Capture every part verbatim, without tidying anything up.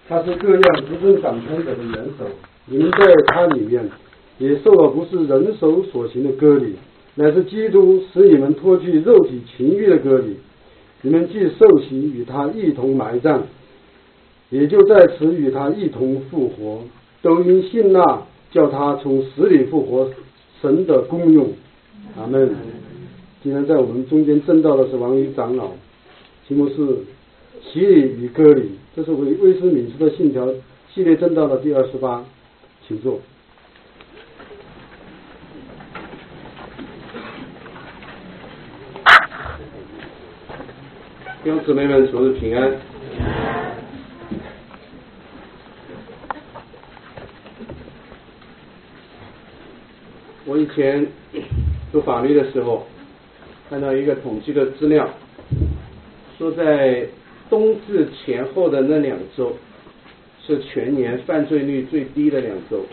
他是各样执政掌权者的元首，你们在他里面也受了不是人手所行的割礼，乃是基督使你们脱去肉体情欲的割礼。你们既受洗与他一同埋葬，也就在此与他一同复活，都因信那叫他从死里复活神的功用。阿们。今天在我们中间证道的是王一长老，题目是洗礼与割礼，这是为威斯敏斯特信条系列证道的第二十八，请坐。弟兄姊妹们，主日平安。我以前读法律的时候，看到一个统计的资料，说在冬至前后的那两周是全年犯罪率最低的两周，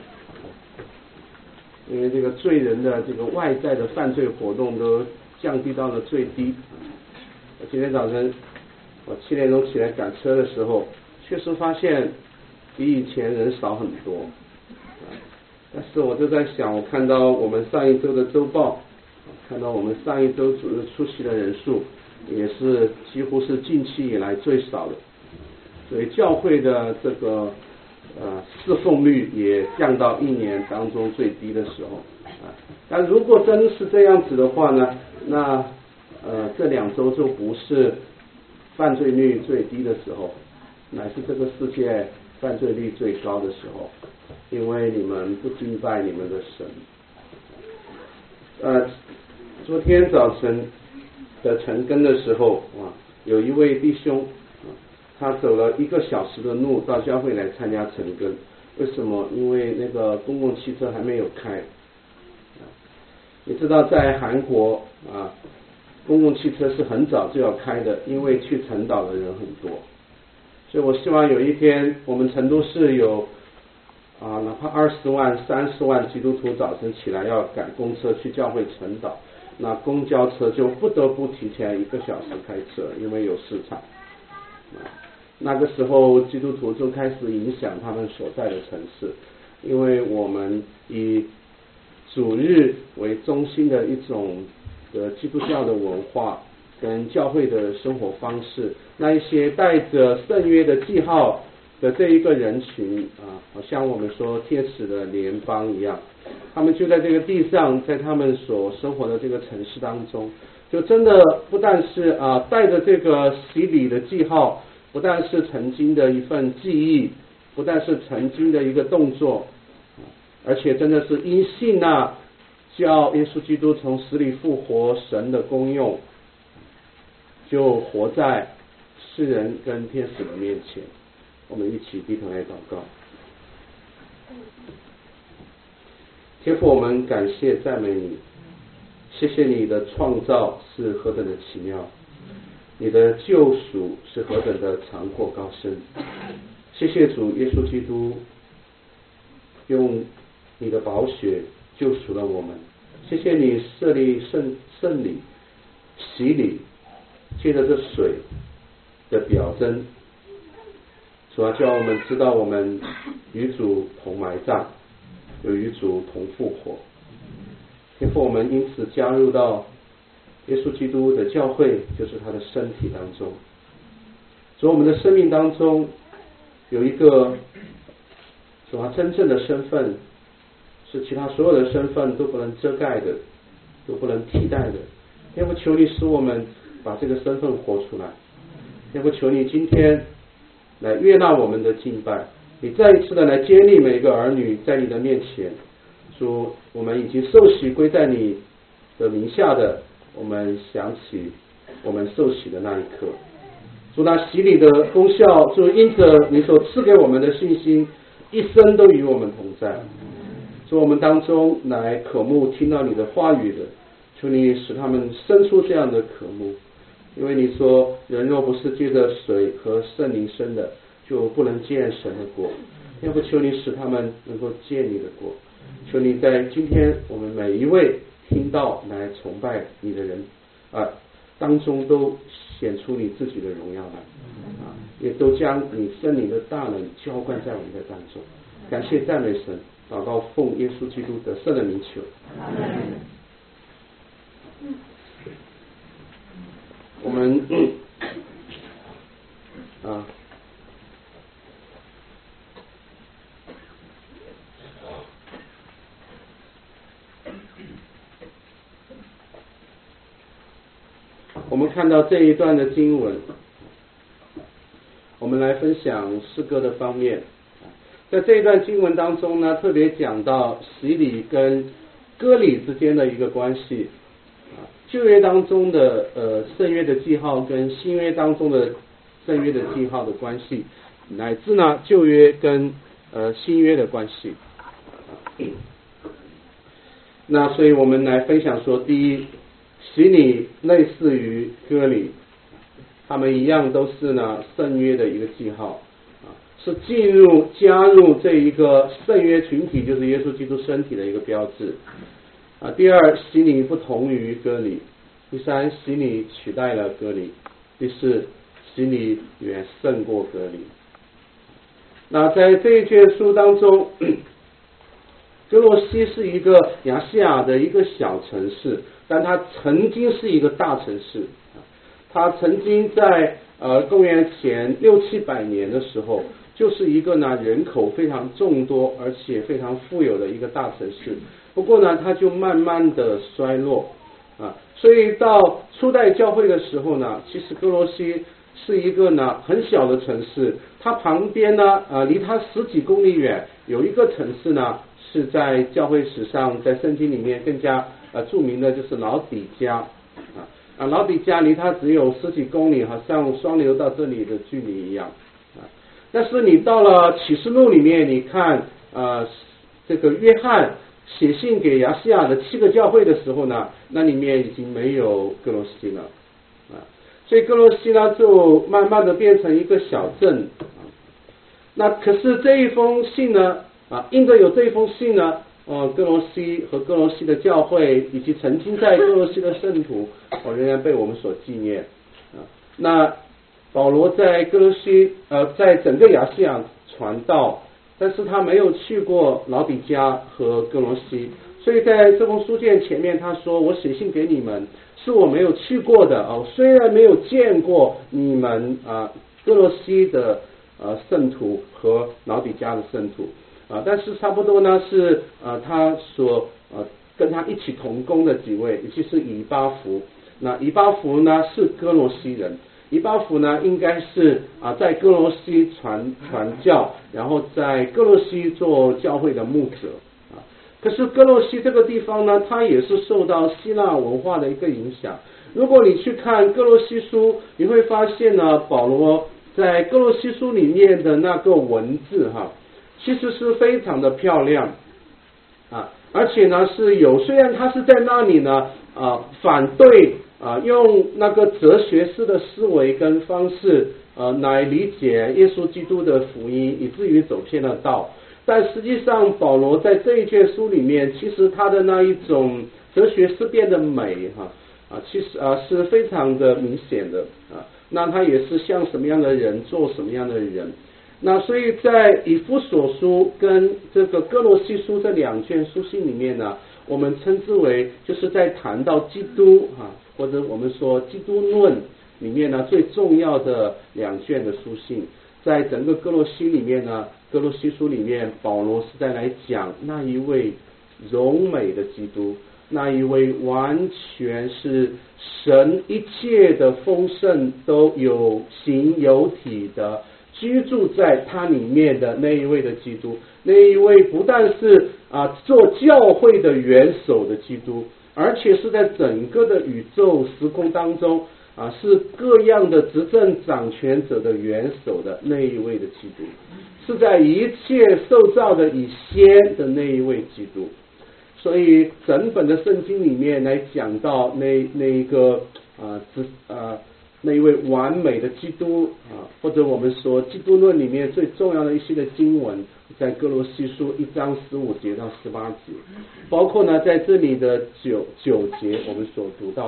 因为这个罪人的这个外在的犯罪活动都降低到了最低。我今天早晨我七点钟起来赶车的时候，确实发现比以前人少很多，但是我就在想，我看到我们上一周的周报，看到我们上一周主日出席的人数也是几乎是近期以来最少的，所以教会的这个呃侍奉率也降到一年当中最低的时候啊。但如果真是这样子的话呢，那呃这两周就不是犯罪率最低的时候，乃是这个世界犯罪率最高的时候，因为你们不敬拜你们的神。呃，昨天早晨的晨更的时候啊，有一位弟兄啊，他走了一个小时的路到教会来参加晨更。为什么？因为那个公共汽车还没有开。你知道在韩国啊，公共汽车是很早就要开的，因为去晨祷的人很多。所以我希望有一天我们成都市有啊，哪怕二十万、三十万基督徒早晨起来要赶公车去教会晨祷，那公交车就不得不提前一个小时开车，因为有市场。那个时候基督徒就开始影响他们所在的城市，因为我们以主日为中心的一种的基督教的文化跟教会的生活方式，那一些带着圣约的记号的这一个人群啊，好像我们说天使的联邦一样，他们就在这个地上，在他们所生活的这个城市当中，就真的不但是啊带着这个洗礼的记号，不但是曾经的一份记忆，不但是曾经的一个动作，而且真的是因信啊叫耶稣基督从死里复活神的功用，就活在世人跟天使的面前。我们一起低头来祷告。天父，我们感谢赞美你，谢谢你的创造是何等的奇妙，你的救赎是何等的长阔高深。谢谢主耶稣基督用你的宝血救赎了我们，谢谢你设立圣圣礼洗礼，借着这水的表征，主要叫我们知道我们与主同埋葬，有与主同复活。天父，我们因此加入到耶稣基督的教会，就是他的身体当中。主，我们的生命当中有一个主要真正的身份，是其他所有的身份都不能遮盖的，都不能替代的。天父，求你使我们把这个身份活出来。天父，求你今天来悦纳我们的敬拜，你再一次的来接力每一个儿女在你的面前。主，我们已经受洗归在你的名下的，我们想起我们受洗的那一刻。主，那洗礼的功效，主因着你所赐给我们的信心，一生都与我们同在。主，我们当中来渴慕听到你的话语的，求你使他们生出这样的渴慕。因为你说人若不是借着水和圣灵生的，就不能见神的国。要不求你使他们能够见你的国。求你在今天我们每一位听到来崇拜你的人啊， 当中都显出你自己的荣耀来啊，也都将你圣灵的大能浇灌在我们的当中。感谢赞美神，祷告奉耶稣基督得胜的名求。我们啊。我们看到这一段的经文，我们来分享诗歌的方面。在这一段经文当中呢，特别讲到洗礼跟割礼之间的一个关系。旧约当中的呃圣约的记号跟新约当中的圣约的记号的关系，乃至呢旧约跟呃新约的关系。那所以我们来分享说，第一，洗礼类似于割礼，他们一样都是呢圣约的一个记号，是进入加入这一个圣约群体，就是耶稣基督身体的一个标志。啊，第二，洗礼不同于割礼；第三，洗礼取代了割礼；第四，洗礼远胜过割礼。那在这一卷书当中，哥罗西是一个亚细亚的一个小城市，但它曾经是一个大城市。它曾经在呃公元前六七百年的时候，就是一个呢人口非常众多而且非常富有的一个大城市。不过呢，它就慢慢的衰落啊，所以到初代教会的时候呢，其实哥罗西是一个呢很小的城市，它旁边呢呃离它十几公里远有一个城市呢，是在教会史上在圣经里面更加呃著名的，就是老底嘉啊啊老底嘉离它只有十几公里，好像双流到这里的距离一样啊。但是你到了启示录里面，你看呃这个约翰写信给亚细亚的七个教会的时候呢，那里面已经没有哥罗西了啊，所以哥罗西呢就慢慢的变成一个小镇啊。那可是这一封信呢啊，因着有这一封信呢，呃，哥罗西和哥罗西的教会以及曾经在哥罗西的圣徒，哦，仍然被我们所纪念啊。那保罗在哥罗西呃，在整个亚细亚传道。但是他没有去过老底嘉和哥罗西，所以在这封书卷前面他说，我写信给你们是我没有去过的哦，虽然没有见过你们啊哥罗西的呃圣徒和老底嘉的圣徒啊，但是差不多呢是呃他所呃跟他一起同工的几位，尤其是以巴弗，那以巴弗呢是哥罗西人。以巴弗呢，应该是啊，在哥罗西传传教，然后在哥罗西做教会的牧者啊。可是哥罗西这个地方呢，它也是受到希腊文化的一个影响。如果你去看哥罗西书，你会发现呢，保罗在哥罗西书里面的那个文字哈，其实是非常的漂亮啊，而且呢是有，虽然他是在那里呢啊反对。啊，用那个哲学式的思维跟方式，呃，来理解耶稣基督的福音，以至于走偏了道。但实际上，保罗在这一卷书里面，其实他的那一种哲学思辨的美，哈啊，其实啊是非常的明显的啊。那他也是像什么样的人做什么样的人。那所以在以弗所书跟这个哥罗西书这两卷书信里面呢，我们称之为就是在谈到基督哈。或者我们说基督论里面呢最重要的两卷的书信，在整个哥罗西里面呢，哥罗西书里面保罗是在来讲那一位荣美的基督，那一位完全是神一切的丰盛都有形有体的居住在他里面的那一位的基督，那一位不但是啊做教会的元首的基督，而且是在整个的宇宙时空当中啊，是各样的执政掌权者的元首的那一位的基督，是在一切受造的以先的那一位基督。所以整本的圣经里面来讲到那那一个啊之啊那一位完美的基督啊，或者我们说基督论里面最重要的一些的经文，在哥罗西书一章十五节到十八节，包括呢在这里的九九节我们所读到的，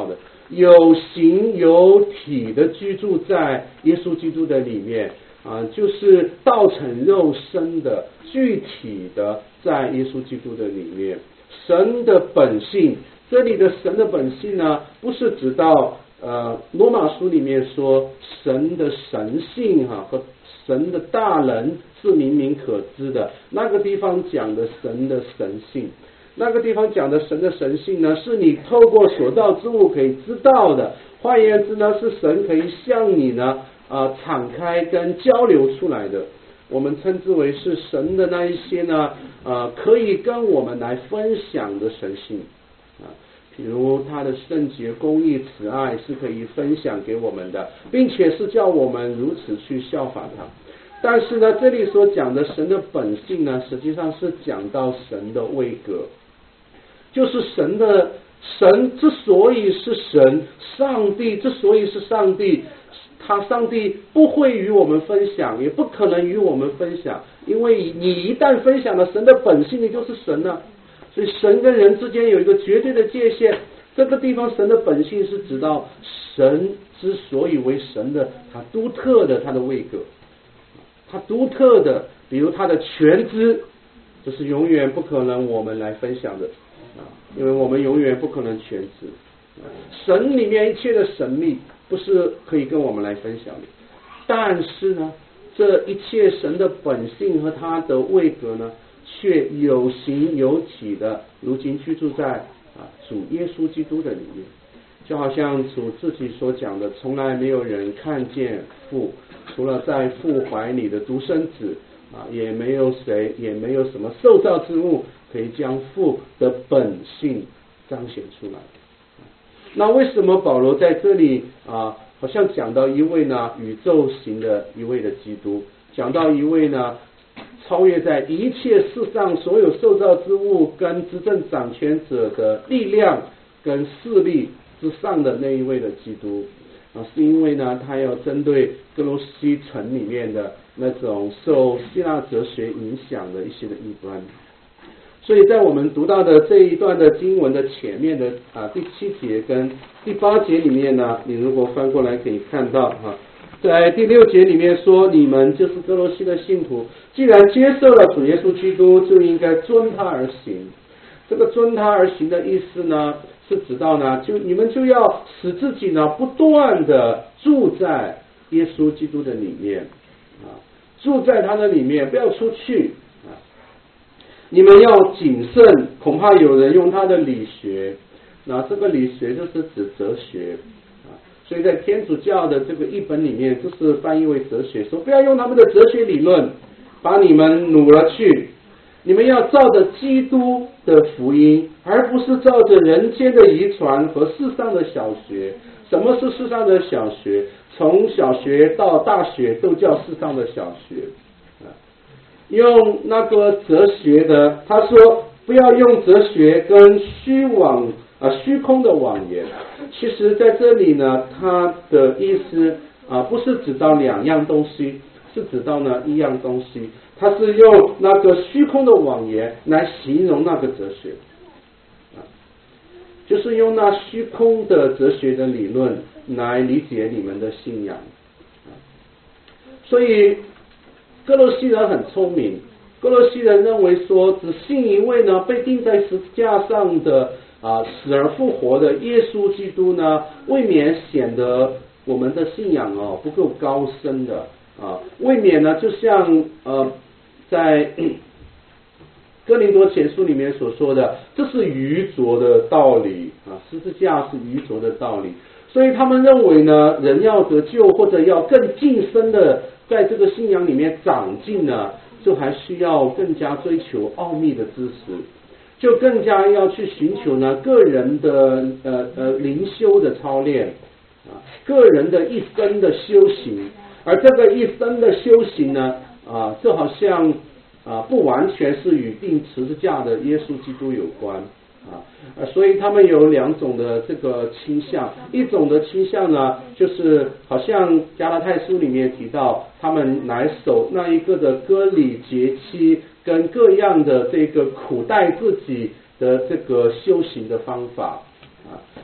有形有体的居住在耶稣基督的里面啊，就是道成肉身的具体的在耶稣基督的里面。神的本性，这里的神的本性呢，不是指到呃罗马书里面说神的神性哈、啊、和神的大能是明明可知的，那个地方讲的神的神性，那个地方讲的神的神性呢，是你透过所造之物可以知道的。换言之呢，是神可以向你呢啊、呃、敞开跟交流出来的。我们称之为是神的那一些呢呃可以跟我们来分享的神性啊，比如他的圣洁、公义、慈爱是可以分享给我们的，并且是叫我们如此去效法他。但是呢，这里所讲的神的本性呢，实际上是讲到神的位格，就是神的神之所以是神，上帝之所以是上帝，他上帝不会与我们分享，也不可能与我们分享，因为你一旦分享了神的本性，你就是神了。所以神跟人之间有一个绝对的界限，这个地方神的本性是指到神之所以为神的他独特的他的位格，他独特的比如他的全知，这是永远不可能我们来分享的，因为我们永远不可能全知。神里面一切的神秘不是可以跟我们来分享的，但是呢，这一切神的本性和他的位格呢，却有形有体的如今居住在啊主耶稣基督的里面。就好像主自己所讲的，从来没有人看见父，除了在父怀里的独生子啊，也没有谁，也没有什么受造之物可以将父的本性彰显出来。那为什么保罗在这里啊，好像讲到一位呢宇宙型的一位的基督，讲到一位呢超越在一切世上所有受造之物跟执政掌权者的力量跟势力之上的那一位的基督啊，是因为呢他要针对哥罗西城里面的那种受希腊哲学影响的一些的异端。所以在我们读到的这一段的经文的前面的啊第七节跟第八节里面呢，你如果翻过来可以看到哈、啊，在第六节里面说，你们就是哥罗西的信徒，既然接受了主耶稣基督，就应该遵他而行。这个遵他而行的意思呢，是指到呢，就你们就要使自己呢不断的住在耶稣基督的里面啊，住在他的里面，不要出去。你们要谨慎，恐怕有人用他的理学，那这个理学就是指哲学啊，所以在天主教的这个译本里面，就是翻译为哲学，说不要用他们的哲学理论把你们掳了去，你们要照着基督的福音，而不是照着人间的遗传和世上的小学。什么是世上的小学？从小学到大学都叫世上的小学。用那个哲学的，他说不要用哲学跟虚妄啊虚空的妄言。其实在这里呢，他的意思啊不是指到两样东西，是指到呢一样东西。他是用那个虚空的妄言来形容那个哲学啊，就是用那虚空的哲学的理论来理解你们的信仰啊。所以哥罗西人很聪明，哥罗西人认为说，只信一位呢被钉在十字架上的啊死而复活的耶稣基督呢，未免显得我们的信仰哦不够高深的啊，未免呢就像呃在哥林多前书里面所说的，这是愚拙的道理啊，十字架是愚拙的道理。所以他们认为呢，人要得救或者要更近身的在这个信仰里面长进呢，就还需要更加追求奥秘的知识，就更加要去寻求呢个人的呃呃灵修的操练啊，个人的一生的修行。而这个一生的修行呢啊，就好像啊不完全是与钉十字架的耶稣基督有关啊，所以他们有两种的这个倾向，一种的倾向呢，就是好像加拉太书里面提到，他们来守那一个的割礼节期跟各样的这个苦待自己的这个修行的方法啊，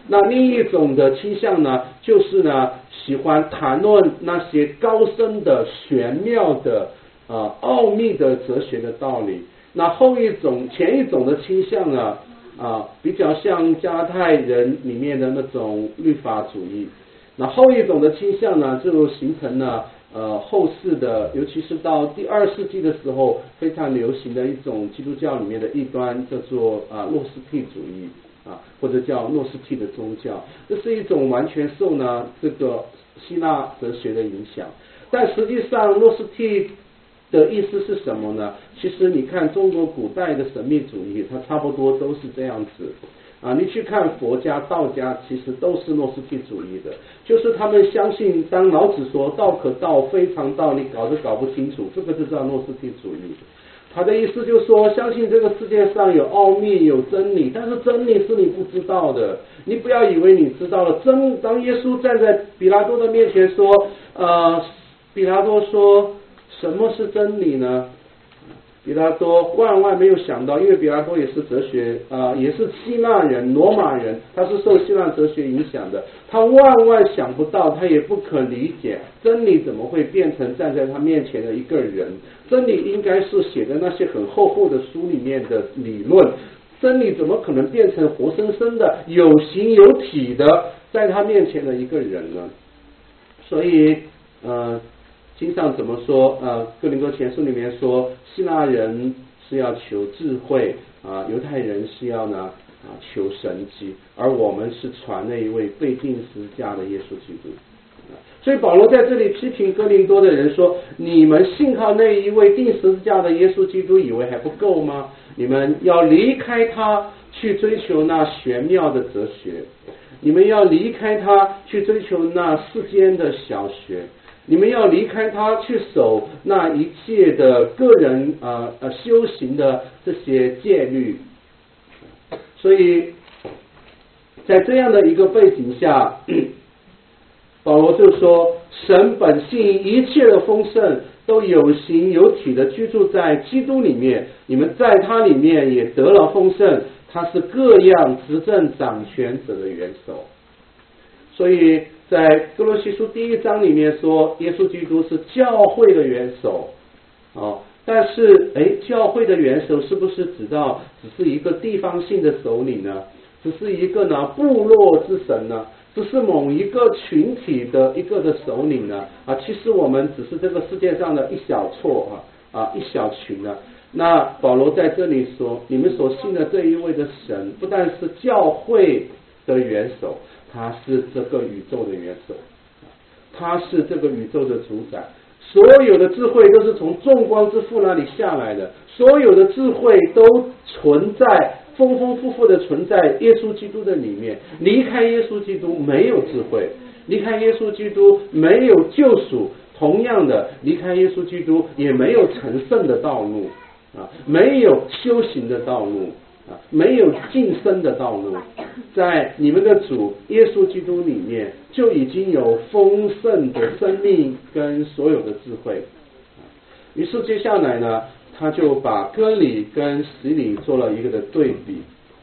那另一种的倾向呢，就是呢喜欢谈论那些高深的玄妙的呃奥秘的哲学的道理。那后一种前一种的倾向呢啊比较像加拉太人里面的那种律法主义。那后一种的倾向呢，就形成了呃后世的，尤其是到第二世纪的时候非常流行的一种基督教里面的异端，叫做啊诺斯替主义啊，或者叫诺斯替的宗教。这是一种完全受呢这个希腊哲学的影响，但实际上诺斯替的意思是什么呢？其实你看中国古代的神秘主义，它差不多都是这样子啊。你去看佛家、道家，其实都是诺斯替主义的，就是他们相信，当老子说道可道，非常道，你搞都搞不清楚，这个就叫诺斯替主义。他的意思就是说，相信这个世界上有奥秘、有真理，但是真理是你不知道的。你不要以为你知道了。真当耶稣站在比拉多的面前说，呃，比拉多说什么是真理呢？比拉多万万没有想到，因为比拉多也是哲学啊、呃，也是希腊人、罗马人，他是受希腊哲学影响的。他万万想不到，他也不可理解，真理怎么会变成站在他面前的一个人？真理应该是写的那些很厚厚的书里面的理论，真理怎么可能变成活生生的、有形有体的在他面前的一个人呢？所以，呃。经上怎么说？呃，哥林多前书里面说，希腊人是要求智慧啊，犹太人是要呢啊求神迹，而我们是传那一位被钉十字架的耶稣基督。所以保罗在这里批评哥林多的人说：你们信靠那一位钉十字架的耶稣基督，以为还不够吗？你们要离开他，去追求那玄妙的哲学；你们要离开他，去追求那世间的小学。你们要离开他，去守那一切的个人啊呃修行的这些戒律。所以在这样的一个背景下，保罗就说，神本性一切的丰盛都有形有体的居住在基督里面，你们在他里面也得了丰盛，他是各样执政掌权者的元首。所以在哥罗西书第一章里面说，耶稣基督是教会的元首哦，但是哎，教会的元首是不是指到只是一个地方性的首领呢？只是一个呢部落之神呢？只是某一个群体的一个的首领呢？啊，其实我们只是这个世界上的一小撮啊啊一小群呢。那保罗在这里说，你们所信的这一位的神，不但是教会的元首，他是这个宇宙的元首，他是这个宇宙的主宰。所有的智慧都是从众光之父那里下来的，所有的智慧都存在丰丰富富的存在耶稣基督的里面。离开耶稣基督没有智慧，离开耶稣基督没有救赎，同样的，离开耶稣基督也没有成圣的道路啊，没有修行的道路啊，没有晋升的道路。在你们的主耶稣基督里面就已经有丰盛的生命跟所有的智慧。于是接下来呢，他就把割礼跟洗礼做了一个的对比。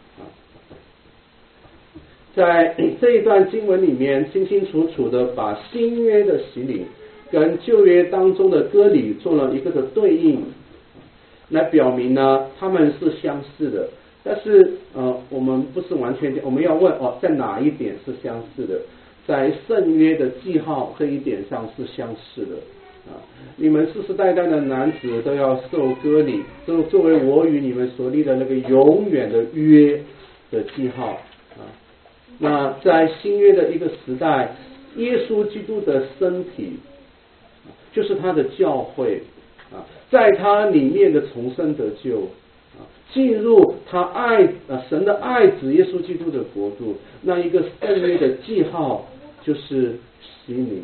在这一段经文里面清清楚楚的把新约的洗礼跟旧约当中的割礼做了一个的对应，来表明呢他们是相似的。但是呃，我们不是完全，我们要问哦，在哪一点是相似的？在圣约的记号这一点上是相似的啊。你们世世代代的男子都要受割礼，就作为我与你们所立的那个永远的约的记号啊。那在新约的一个时代，耶稣基督的身体就是他的教会啊，在他里面的重生得救。进入他爱呃神的爱子耶稣基督的国度，那一个圣约的记号就是洗礼。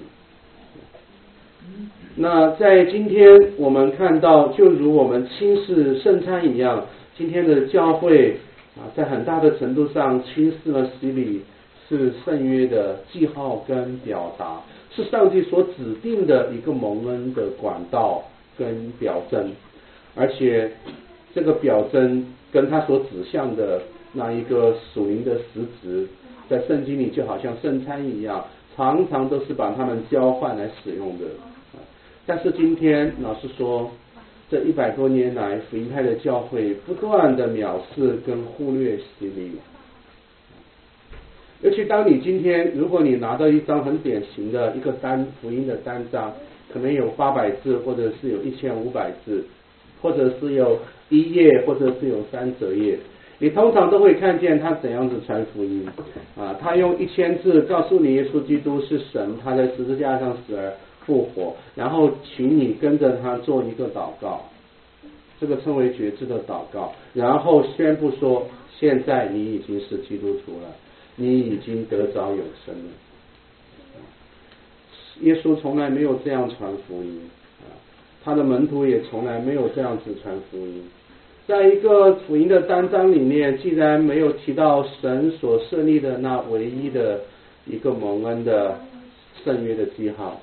那在今天我们看到，就如我们轻视圣餐一样，今天的教会啊，在很大的程度上轻视了洗礼是圣约的记号跟表达，是上帝所指定的一个蒙恩的管道跟表征，而且这个表征跟他所指向的那一个属灵的实质，在圣经里就好像圣餐一样，常常都是把它们交换来使用的。但是今天老实说，这一百多年来，福音派的教会不断的藐视跟忽略洗礼。尤其当你今天，如果你拿到一张很典型的一个单福音的单张，可能有八百字，或者是有一千五百字，或者是有一页，或者是有三折页，你通常都会看见他怎样子传福音啊。他用一千字告诉你耶稣基督是神，他在十字架上死而复活，然后请你跟着他做一个祷告，这个称为觉知的祷告，然后宣布说，现在你已经是基督徒了，你已经得着永生了。耶稣从来没有这样传福音，他的门徒也从来没有这样子传福音。在一个福音的单章里面，既然没有提到神所设立的那唯一的一个蒙恩的圣约的记号，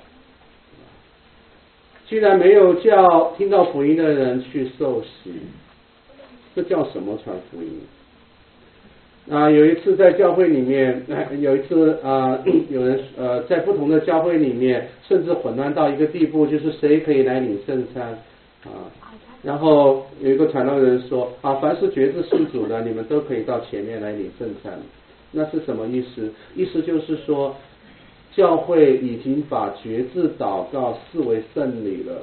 既然没有叫听到福音的人去受洗，这叫什么传福音？啊，有一次在教会里面，有一次啊、呃，有人呃在不同的教会里面，甚至混乱到一个地步，就是谁可以来领圣餐啊？然后有一个传道人说啊，凡是决志信主的，你们都可以到前面来领圣餐。那是什么意思？意思就是说，教会已经把决志祷告视为圣礼了，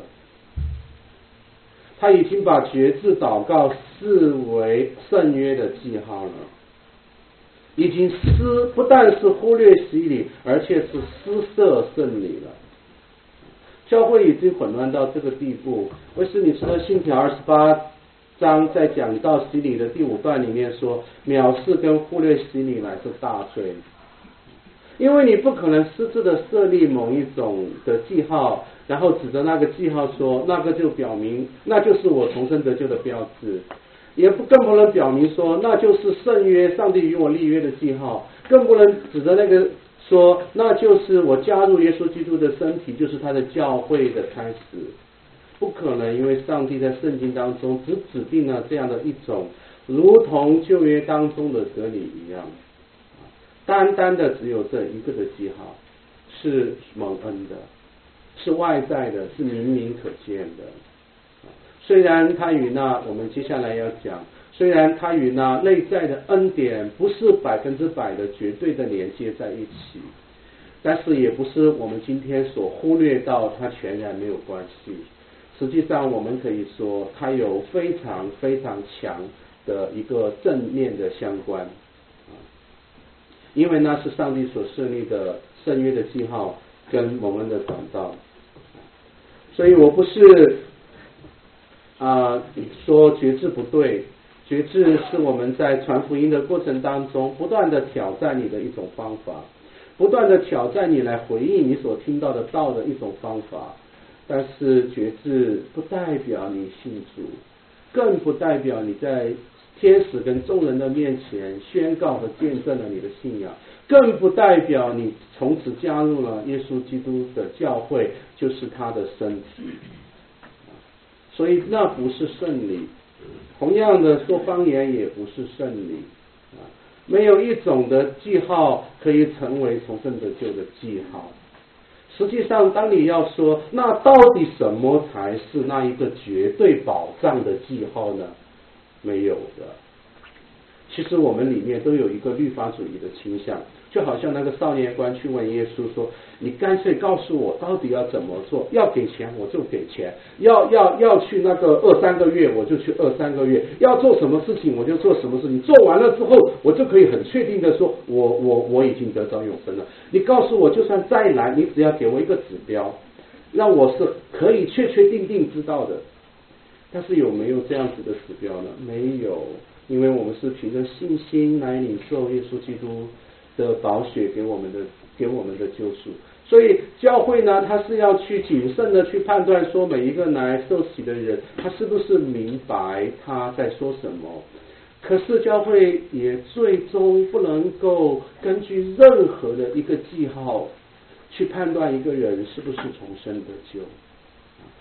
他已经把决志祷告视为圣约的记号了。已经失不但是忽略洗礼，而且是失色圣礼了。教会已经混乱到这个地步。威斯敏斯特信条二十八章在讲到洗礼的第五段里面说，藐视跟忽略洗礼乃是大罪。因为你不可能私自的设立某一种的记号，然后指着那个记号说，那个就表明那就是我重生得救的标志。也不更不能表明说那就是圣约上帝与我立约的记号，更不能指着那个说那就是我加入耶稣基督的身体，就是他的教会的开始。不可能，因为上帝在圣经当中只指定了这样的一种，如同旧约当中的割礼一样，单单的只有这一个的记号，是蒙恩的，是外在的，是明明可见的。虽然它与那我们接下来要讲，虽然它与那内在的恩典不是百分之百的绝对的连接在一起，但是也不是我们今天所忽略到它全然没有关系。实际上我们可以说它有非常非常强的一个正面的相关，因为那是上帝所设立的圣约的记号跟蒙恩的管道。所以我不是啊、呃，说觉知不对，觉知是我们在传福音的过程当中不断的挑战你的一种方法，不断的挑战你来回应你所听到的道的一种方法。但是觉知不代表你信主，更不代表你在天使跟众人的面前宣告和见证了你的信仰，更不代表你从此加入了耶稣基督的教会，就是他的身体。所以那不是圣礼，同样的说方言也不是圣礼，没有一种的记号可以成为重生得救的记号。实际上当你要说那到底什么才是那一个绝对保障的记号呢？没有的。其实我们里面都有一个律法主义的倾向，就好像那个少年官去问耶稣说，你干脆告诉我到底要怎么做，要给钱我就给钱，要要要去那个二三个月我就去二三个月，要做什么事情我就做什么事情，做完了之后我就可以很确定的说我我我已经得着永生了。你告诉我就算再难，你只要给我一个指标，让我是可以确确定定知道的。但是有没有这样子的指标呢？没有，因为我们是凭着信心来领受耶稣基督的宝血给我们的给我们的救赎。所以教会呢，他是要去谨慎的去判断说每一个来受洗的人他是不是明白他在说什么。可是教会也最终不能够根据任何的一个记号去判断一个人是不是重生得救。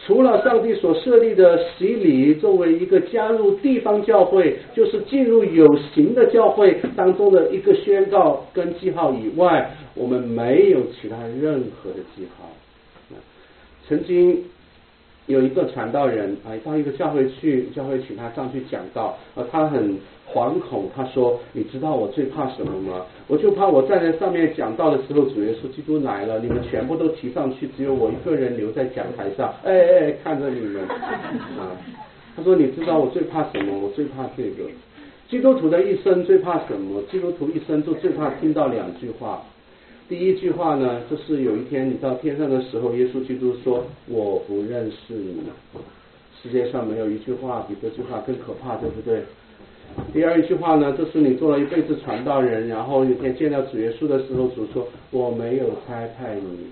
除了上帝所设立的洗礼作为一个加入地方教会，就是进入有形的教会当中的一个宣告跟记号以外，我们没有其他任何的记号。曾经有一个传道人啊，到一个教会去，教会请他上去讲道，啊，他很惶恐，他说：“你知道我最怕什么吗？我就怕我站在上面讲道的时候，主耶稣基督来了，你们全部都提上去，只有我一个人留在讲台上，哎哎，看着你们啊。”他说：“你知道我最怕什么？我最怕这个。基督徒的一生最怕什么？基督徒一生就最怕听到两句话。”第一句话呢，就是有一天你到天上的时候，耶稣基督说：“我不认识你。”世界上没有一句话比这句话更可怕，对不对？第二一句话呢，就是你做了一辈子传道人，然后有一天见到主耶稣的时候，主说：“我没有差派你。”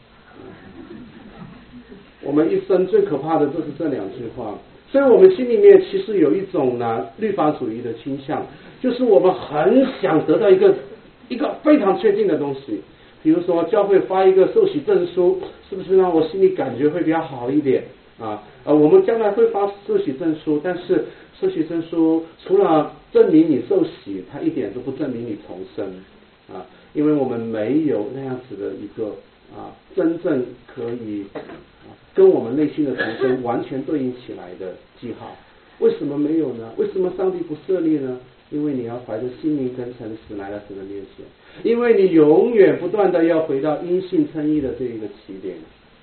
我们一生最可怕的就是这两句话，所以我们心里面其实有一种呢律法主义的倾向，就是我们很想得到一个一个非常确定的东西，比如说教会发一个受洗证书，是不是让我心里感觉会比较好一点啊？呃，我们将来会发受洗证书，但是受洗证书除了证明你受洗，它一点都不证明你重生啊，因为我们没有那样子的一个啊真正可以啊跟我们内心的重生完全对应起来的记号。为什么没有呢？为什么上帝不设立呢？因为你要怀着心灵跟诚实来到神的面前，因为你永远不断的要回到因信称义的这一个起点。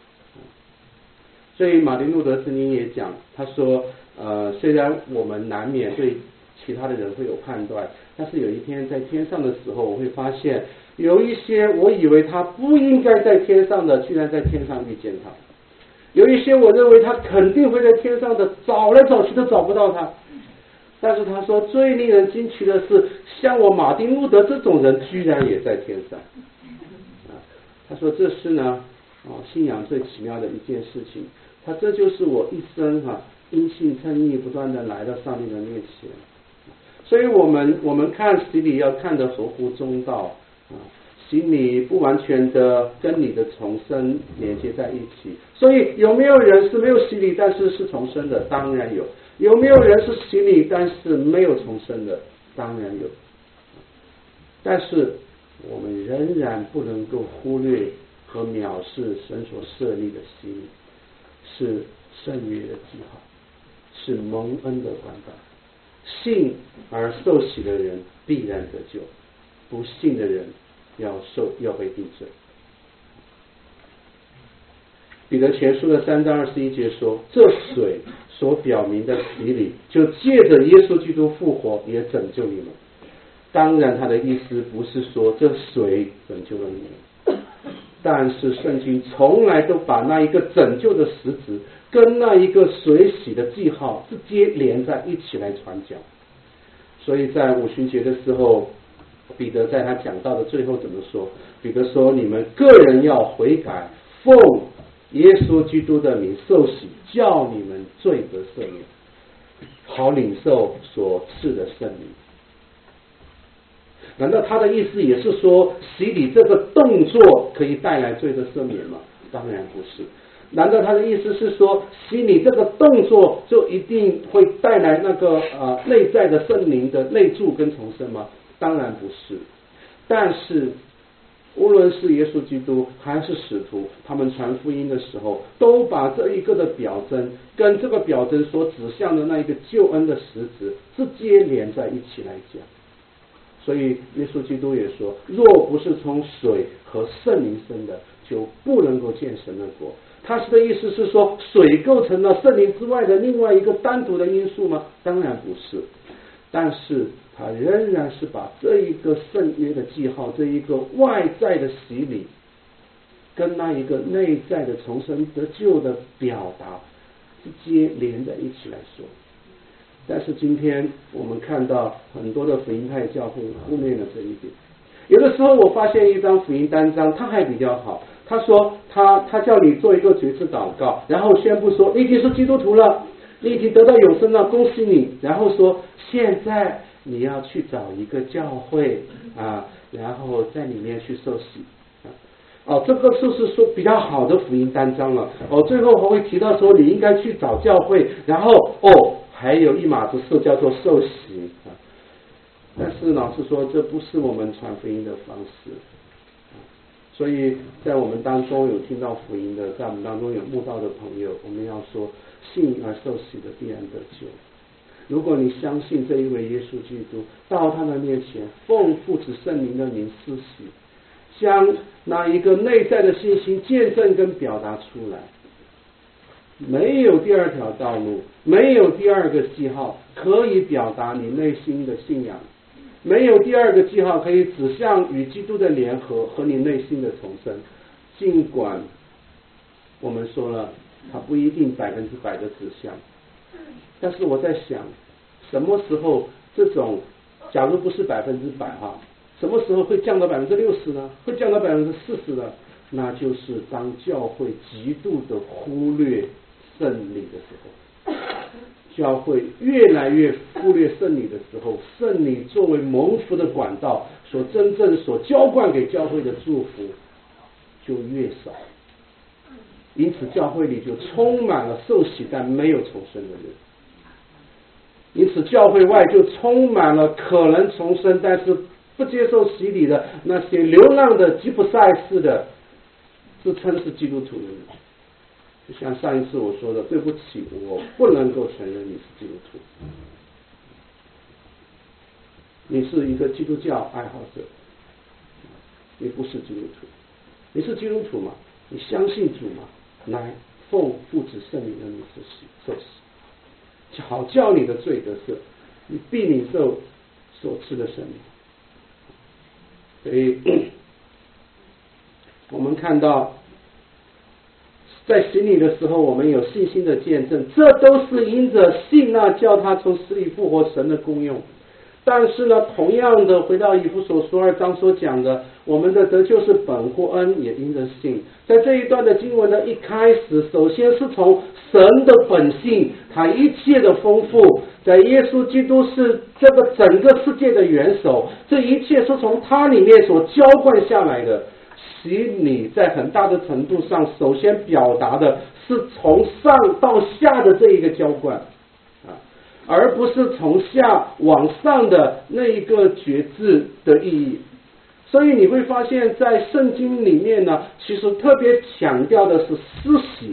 所以马丁路德曾经也讲，他说呃，虽然我们难免对其他的人会有判断，但是有一天在天上的时候，我会发现有一些我以为他不应该在天上的，居然在天上遇见他；有一些我认为他肯定会在天上的，找来找去都找不到他。但是他说最令人惊奇的是，像我马丁路德这种人居然也在天上。啊，他说这是呢，哦，信仰最奇妙的一件事情。他这就是我一生哈、啊、因信称义，不断的来到上帝的面前。所以我们我们看洗礼要看得合乎中道啊，洗礼不完全的跟你的重生连接在一起。所以有没有人是没有洗礼但是是重生的？当然有。有没有人是洗礼但是没有重生的？当然有。但是我们仍然不能够忽略和藐视神所设立的洗礼，是圣约的记号，是蒙恩的管道。信而受洗的人必然得救，不信的人要受要被定罪。彼得前书的三章二十一节说，这水所表明的洗礼，就借着耶稣基督复活也拯救你们。当然他的意思不是说这水拯救了你们，但是圣经从来都把那一个拯救的实质跟那一个水洗的记号直接连在一起来传讲。所以在五旬节的时候，彼得在他讲道的最后怎么说？彼得说，你们个人要悔改，奉耶稣基督的名受洗，叫你们罪得赦免，好领受所赐的圣灵。难道他的意思也是说洗礼这个动作可以带来罪的赦免吗？当然不是。难道他的意思是说洗礼这个动作就一定会带来那个呃内在的圣灵的内住跟重生吗？当然不是。但是无论是耶稣基督还是使徒，他们传福音的时候，都把这一个的表征跟这个表征所指向的那一个救恩的实质直接连在一起来讲。所以耶稣基督也说，若不是从水和圣灵生的，就不能够见神的国。他是的意思是说，水构成了圣灵之外的另外一个单独的因素吗？当然不是。但是他仍然是把这一个圣约的记号，这一个外在的洗礼，跟那一个内在的重生得救的表达直接连在一起来说。但是今天我们看到很多的福音派教会忽略了这一点。有的时候我发现一张福音单张，他还比较好，他说他他叫你做一个决志祷告，然后宣布说你已经是基督徒了，你已经得到永生了，恭喜你。然后说现在你要去找一个教会啊，然后在里面去受洗啊。 哦，这个就是说比较好的福音单章了。哦，最后还会提到说你应该去找教会，然后哦，还有一码子事叫做受洗啊。但是老实说，这不是我们传福音的方式。所以在我们当中有听到福音的，在我们当中有慕道的朋友，我们要说信而受洗的必然得救。如果你相信这一位耶稣基督，到他的面前奉父子圣灵的名施洗，将那一个内在的信心见证跟表达出来，没有第二条道路，没有第二个记号可以表达你内心的信仰，没有第二个记号可以指向与基督的联合和你内心的重生。尽管我们说了它不一定百分之百的指向，但是我在想什么时候这种假如不是百分之百哈，什么时候会降到百分之六十呢？会降到百分之四十呢？那就是当教会极度的忽略圣礼的时候，教会越来越忽略圣礼的时候，圣礼作为蒙福的管道所真正所浇灌给教会的祝福就越少，因此教会里就充满了受洗但没有重生的人，因此教会外就充满了可能重生但是不接受洗礼的那些流浪的吉普赛式的自称是基督徒的人。就像上一次我说的，对不起，我不能够承认你是基督徒，你是一个基督教爱好者，你不是基督徒。你是基督徒吗？你相信主吗？来，奉父子圣灵的名受洗，受洗，好叫你的罪得赦，你必领受所赐的圣灵。所以我们看到在洗礼的时候，我们有信心的见证，这都是因着信那叫他从死里复活神的功用。但是呢，同样的回到以弗所书二章所讲的，我们的得救是本乎恩，也因着信。在这一段的经文的一开始，首先是从神的本性，他一切的丰富，在耶稣基督是这个整个世界的元首，这一切是从他里面所浇灌下来的。洗礼在很大的程度上，首先表达的是从上到下的这一个浇灌，而不是从下往上的那一个觉知的意义。所以你会发现在圣经里面呢，其实特别强调的是施洗，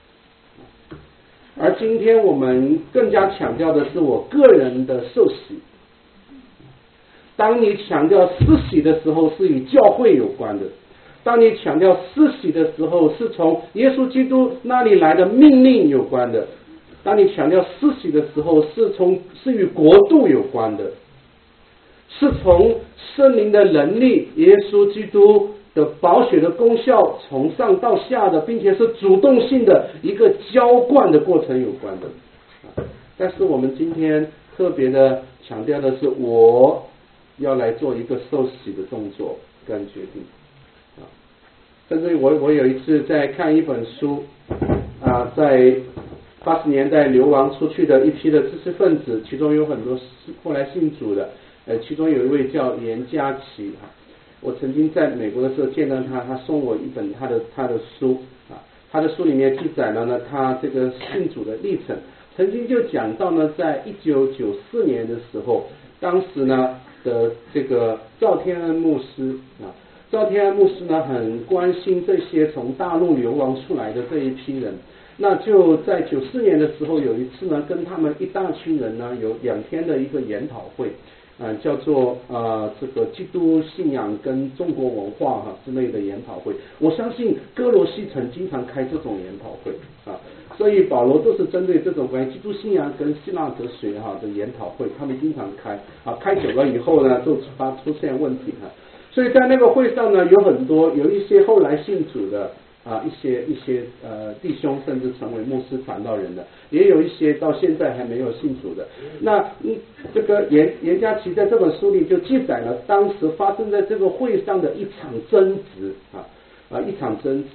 而今天我们更加强调的是我个人的受洗。当你强调施洗的时候，是与教会有关的；当你强调施洗的时候，是从耶稣基督那里来的命令有关的；当你强调施洗的时候，是从是与国度有关的，是从圣灵的能力，耶稣基督的宝血的功效从上到下的，并且是主动性的一个浇灌的过程有关的。但是我们今天特别的强调的是，我要来做一个受洗的动作跟决定。甚至我我有一次在看一本书啊，在八十年代流亡出去的一批的知识分子，其中有很多后来信主的，呃，其中有一位叫严家琪，我曾经在美国的时候见到他，他送我一本他的他的书啊，他的书里面记载了呢他这个信主的历程，曾经就讲到呢，在一九九四年的时候，当时呢的这个赵天恩牧师啊。赵天安牧师呢，很关心这些从大陆流亡出来的这一批人，那就在九四年的时候，有一次呢，跟他们一大群人呢，有两天的一个研讨会，呃、叫做呃这个基督信仰跟中国文化哈之类的研讨会。我相信哥罗西城经常开这种研讨会啊，所以保罗都是针对这种关于基督信仰跟希腊哲学哈的研讨会，他们经常开啊，开久了以后呢，就发出现问题哈。所以在那个会上呢，有很多有一些后来信主的啊，一些一些呃弟兄，甚至成为牧师传道人的，也有一些到现在还没有信主的。那嗯，这个严严家琪在这本书里就记载了当时发生在这个会上的一场争执啊啊一场争执。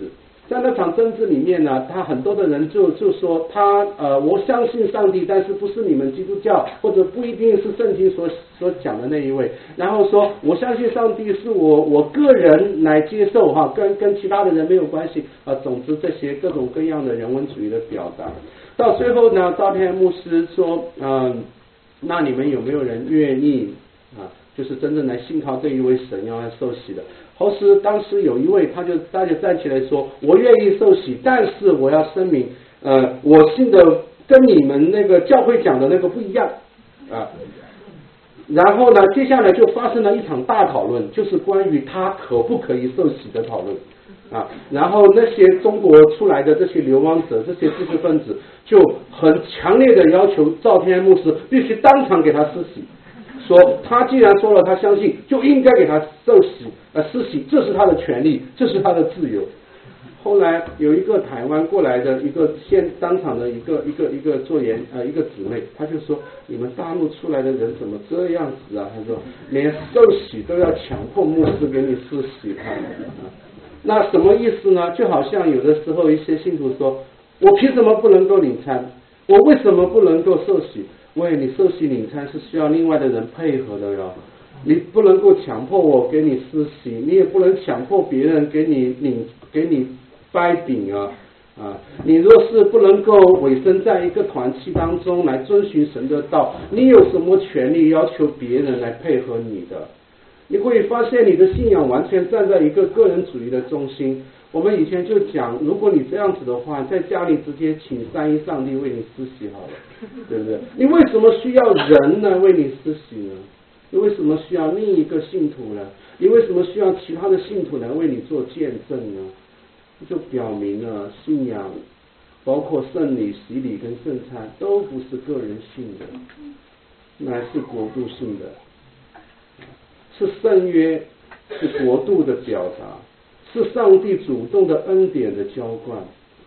在那场争执里面呢，他很多的人就就说他呃我相信上帝，但是不是你们基督教或者不一定是圣经所所讲的那一位，然后说我相信上帝是我我个人来接受哈，跟跟其他的人没有关系啊。总之这些各种各样的人文主义的表达，到最后呢，赵天牧师说嗯、呃，那你们有没有人愿意啊，就是真正来信靠这一位神要来受洗的？同时当时有一位他就他就站起来说，我愿意受洗，但是我要声明呃我信的跟你们那个教会讲的那个不一样啊。然后呢接下来就发生了一场大讨论，就是关于他可不可以受洗的讨论啊。然后那些中国出来的这些流亡者，这些知识分子就很强烈的要求赵天安牧师必须当场给他施洗，说他既然说了他相信，就应该给他受洗呃施洗，这是他的权利，这是他的自由。后来有一个台湾过来的一个现当场的一个一个一个做研呃一个姊妹，他就说你们大陆出来的人怎么这样子啊？他说连受洗都要强迫牧师给你施洗啊。那什么意思呢？就好像有的时候一些信徒说，我凭什么不能够领餐？我为什么不能够受洗？喂，你受洗领餐是需要另外的人配合的哟，你不能够强迫我给你施洗，你也不能强迫别人给你领给你掰饼啊啊！你若是不能够委身在一个团契当中来遵循神的道，你有什么权利要求别人来配合你的？你会发现你的信仰完全站在一个个人主义的中心。我们以前就讲，如果你这样子的话，在家里直接请三一上帝为你施洗好了，对不对？你为什么需要人呢为你施洗呢？你为什么需要另一个信徒呢？你为什么需要其他的信徒来为你做见证呢？就表明了信仰包括圣礼、洗礼跟圣餐都不是个人性的，乃是国度性的，是圣约，是国度的表达，是上帝主动的恩典的浇灌。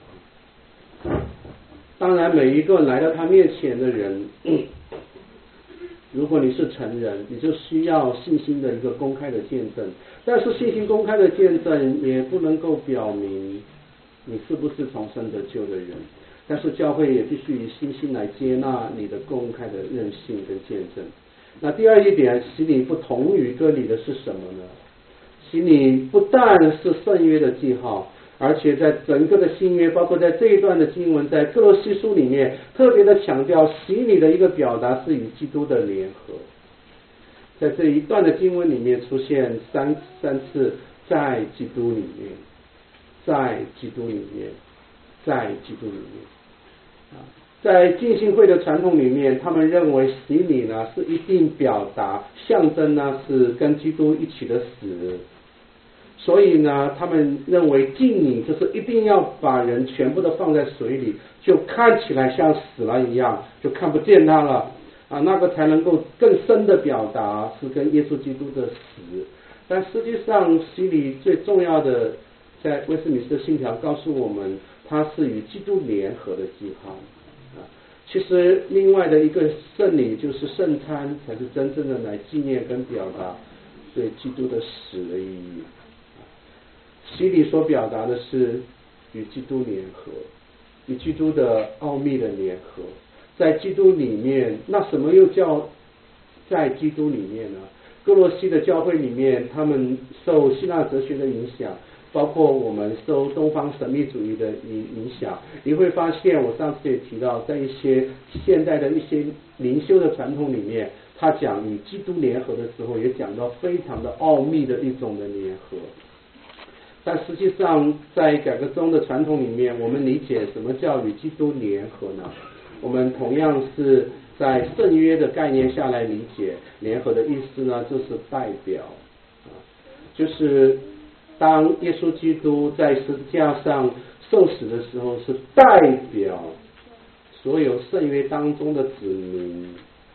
当然每一个来到他面前的人，如果你是成人，你就需要信心的一个公开的见证，但是信心公开的见证也不能够表明你是不是重生得救的人，但是教会也必须以信心来接纳你的公开的认信跟见证。那第二一点，洗礼不同于割礼的是什么呢？洗礼不但是圣约的记号，而且在整个的新约，包括在这一段的经文，在哥罗西书里面特别的强调洗礼的一个表达是与基督的联合。在这一段的经文里面出现三三次在基督里面，在基督里面，在基督里面。在浸信会的传统里面，他们认为洗礼呢是一定表达象征呢是跟基督一起的死，所以呢他们认为浸礼就是一定要把人全部都放在水里，就看起来像死了一样，就看不见他了啊，那个才能够更深的表达是跟耶稣基督的死。但实际上洗礼最重要的，在威斯敏斯特信条告诉我们，它是与基督联合的记号。其实另外的一个圣礼就是圣餐，才是真正的来纪念跟表达对基督的死的意义。洗礼所表达的是与基督联合，与基督的奥秘的联合，在基督里面。那什么又叫在基督里面呢？哥罗西的教会里面，他们受希腊哲学的影响，包括我们受东方神秘主义的影影响，你会发现，我上次也提到，在一些现代的一些灵修的传统里面，他讲与基督联合的时候，也讲到非常的奥秘的一种的联合。但实际上，在改革宗的传统里面，我们理解什么叫与基督联合呢？我们同样是在圣约的概念下来理解联合的意思呢，就是代表，就是当耶稣基督在十字架上受死的时候，是代表所有圣约当中的子民，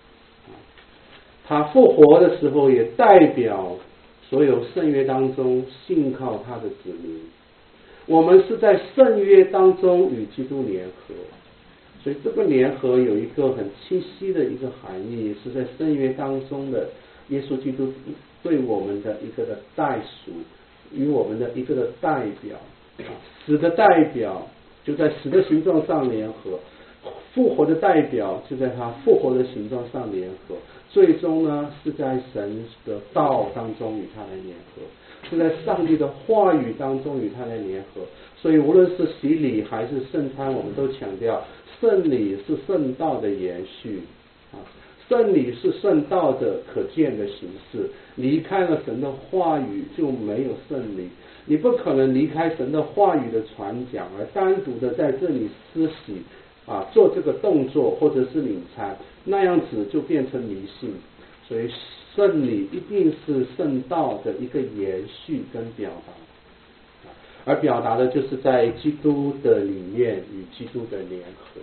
他复活的时候也代表所有圣约当中信靠他的子民。我们是在圣约当中与基督联合，所以这个联合有一个很清晰的一个含义，是在圣约当中的耶稣基督对我们的一个的代赎，与我们的一个的代表， 死的代表就在死的形状上联合，复活的代表就在他复活的形状上联合，最终呢是在神的道当中与他来联合，是在上帝的话语当中与他来联合。所以无论是洗礼还是圣餐，我们都强调圣礼是圣道的延续啊，圣礼是圣道的可见的形式，离开了神的话语就没有圣礼。你不可能离开神的话语的传讲而单独的在这里施洗啊，做这个动作或者是领餐，那样子就变成迷信。所以圣礼一定是圣道的一个延续跟表达，而表达的就是在基督的里面与基督的联合。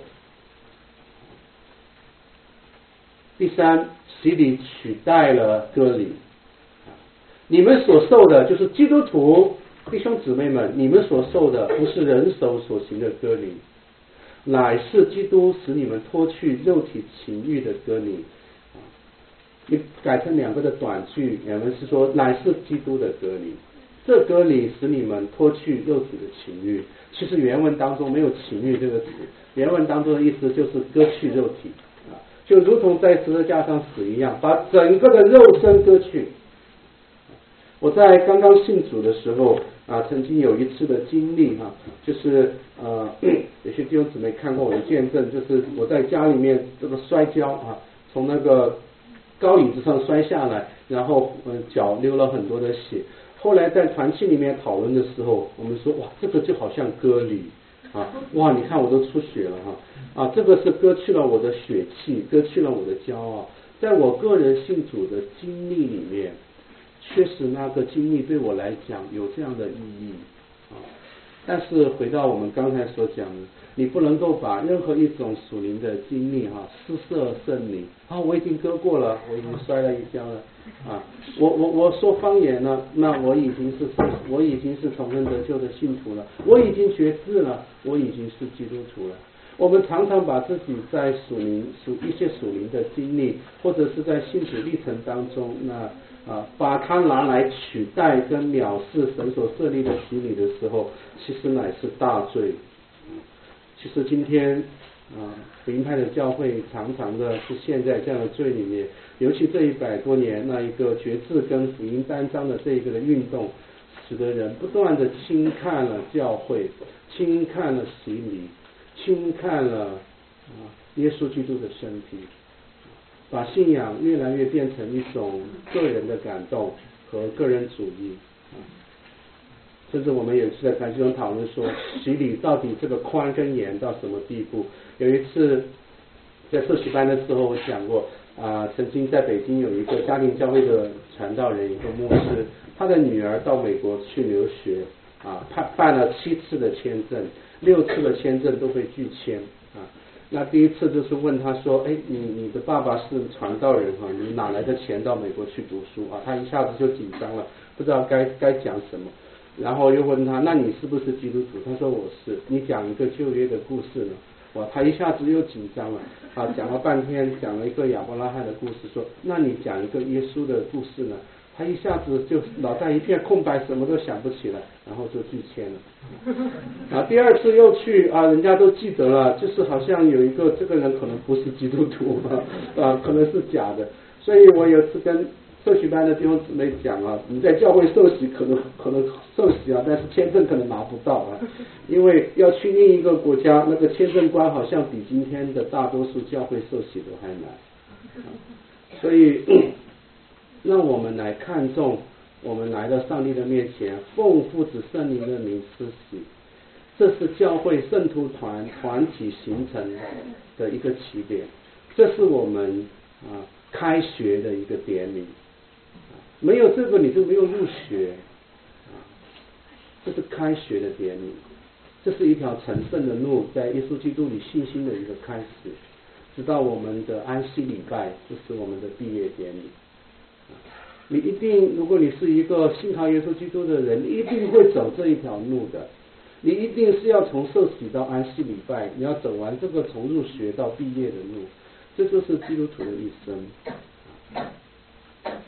第三，洗礼取代了割礼。你们所受的就是基督徒弟兄姊妹们，你们所受的不是人手所行的割礼，乃是基督使你们脱去肉体情欲的割礼。你改成两个的短句，原文是说乃是基督的割礼，这割礼使你们脱去肉体的情欲。其实原文当中没有情欲这个词，原文当中的意思就是割去肉体，就如同在十字架上死一样，把整个的肉身割去。我在刚刚信主的时候啊，曾经有一次的经历哈、啊，就是呃，有些弟兄姊妹看过我的见证，就是我在家里面这个摔跤啊，从那个高椅子上摔下来，然后嗯、呃、脚流了很多的血。后来在团契里面讨论的时候，我们说哇，这个就好像割礼啊，哇，你看我都出血了哈啊，这个是割去了我的血气，割去了我的骄傲。在我个人信主的经历里面，确实那个经历对我来讲有这样的意义啊。但是回到我们刚才所讲的，你不能够把任何一种属灵的经历哈施舍圣礼啊，我已经割过了，我已经摔了一跤了啊，我我我说方言了，那我已经是我已经是重生得救的信徒了，我已经决志了，我已经是基督徒了。我们常常把自己在属灵属一些属灵的经历，或者是在信主历程当中，那啊把它拿来取代跟藐视神所设立的洗礼的时候，其实乃是大罪。其实今天啊福音派的教会常常的是陷在这样的罪里面，尤其这一百多年那一个决志跟福音单章的这一个的运动，使得人不断的轻看了教会，轻看了洗礼，轻看了啊耶稣基督的身体，把信仰越来越变成一种个人的感动和个人主义啊。甚至我们有一次在团契中讨论说，洗礼到底这个宽跟严到什么地步？有一次在社区班的时候，我讲过啊，曾经在北京有一个家庭教会的传道人，一个牧师，他的女儿到美国去留学啊，他办了七次的签证，六次的签证都被拒签啊。那第一次就是问他说，哎，你你的爸爸是传道人哈、啊，你哪来的钱到美国去读书啊？他一下子就紧张了，不知道该该讲什么。然后又问他，那你是不是基督徒？他说我是。你讲一个旧约的故事呢？哇，他一下子又紧张了啊，讲了半天，讲了一个亚伯拉罕的故事，说那你讲一个耶稣的故事呢？他一下子就脑袋一片空白，什么都想不起来，然后就拒签了。啊，第二次又去啊，人家都记得了，就是好像有一个这个人可能不是基督徒啊，啊可能是假的。所以我有次跟社区班的弟兄姊妹讲啊，你在教会受洗可能可能受洗啊，但是签证可能拿不到啊，因为要去另一个国家，那个签证官好像比今天的大多数教会受洗都还难。啊、所以让我们来看重，我们来到上帝的面前，奉父子圣灵的名施洗，这是教会圣徒团团体形成的一个起点，这是我们啊开学的一个典礼。没有这个你就没有入学啊，这是开学的典礼，这是一条成圣的路，在耶稣基督里信心的一个开始，直到我们的安息礼拜，就是我们的毕业典礼。你一定，如果你是一个信靠耶稣基督的人，你一定会走这一条路的。你一定是要从受洗到安息礼拜，你要走完这个从入学到毕业的路，这就是基督徒的一生。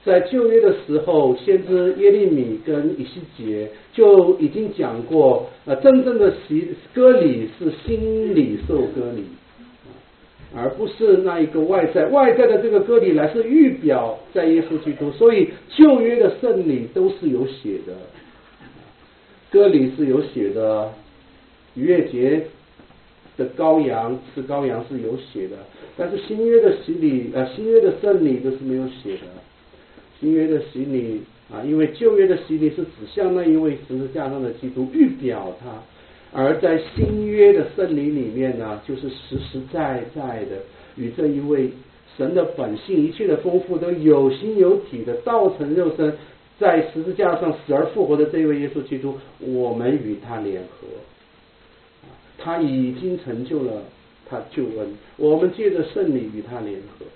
在旧约的时候，先知耶利米跟以西结就已经讲过，呃，真正的割礼是心里受割礼，而不是那一个外在外在的这个割礼来是预表在耶稣基督。所以旧约的圣礼都是有血的，割礼是有血的，逾越节的羔羊吃羔羊是有血的，但是新约的洗礼呃新约的圣礼都是没有血的。新约的洗礼啊，因为旧约的洗礼是指向那一位十字架上的基督，预表他，而在新约的圣礼里面呢，就是实实在在的与这一位神的本性一切的丰富都有形有体的道成肉身，在十字架上死而复活的这一位耶稣基督，我们与他联合，他已经成就了他救恩，我们借着圣礼与他联合。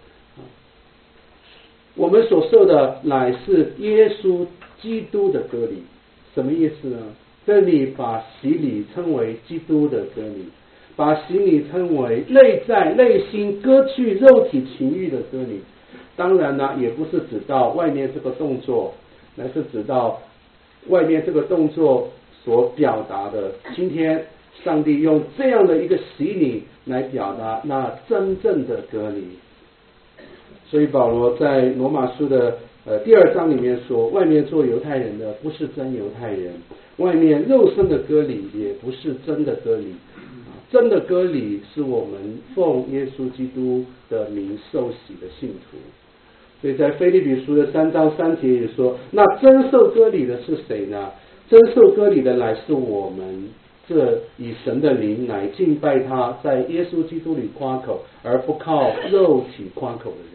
我们所受的乃是耶稣基督的割礼，什么意思呢？这里把洗礼称为基督的割礼，把洗礼称为内在内心割去肉体情欲的割礼。当然呢，也不是指到外面这个动作，乃是指到外面这个动作所表达的。今天上帝用这样的一个洗礼来表达那真正的割礼。所以保罗在罗马书的呃第二章里面说，外面做犹太人的不是真犹太人，外面肉身的割礼也不是真的割礼，真的割礼是我们奉耶稣基督的名受洗的信徒。所以在腓立比书的三章三节也说，那真受割礼的是谁呢？真受割礼的乃是我们这以神的灵乃敬拜他，在耶稣基督里夸口，而不靠肉体夸口的人。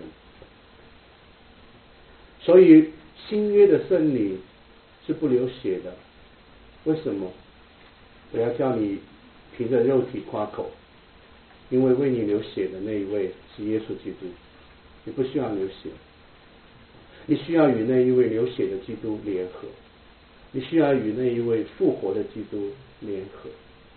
所以新约的圣礼是不流血的，为什么？我要叫你凭着肉体夸口，因为为你流血的那一位是耶稣基督，你不需要流血，你需要与那一位流血的基督联合，你需要与那一位复活的基督联合。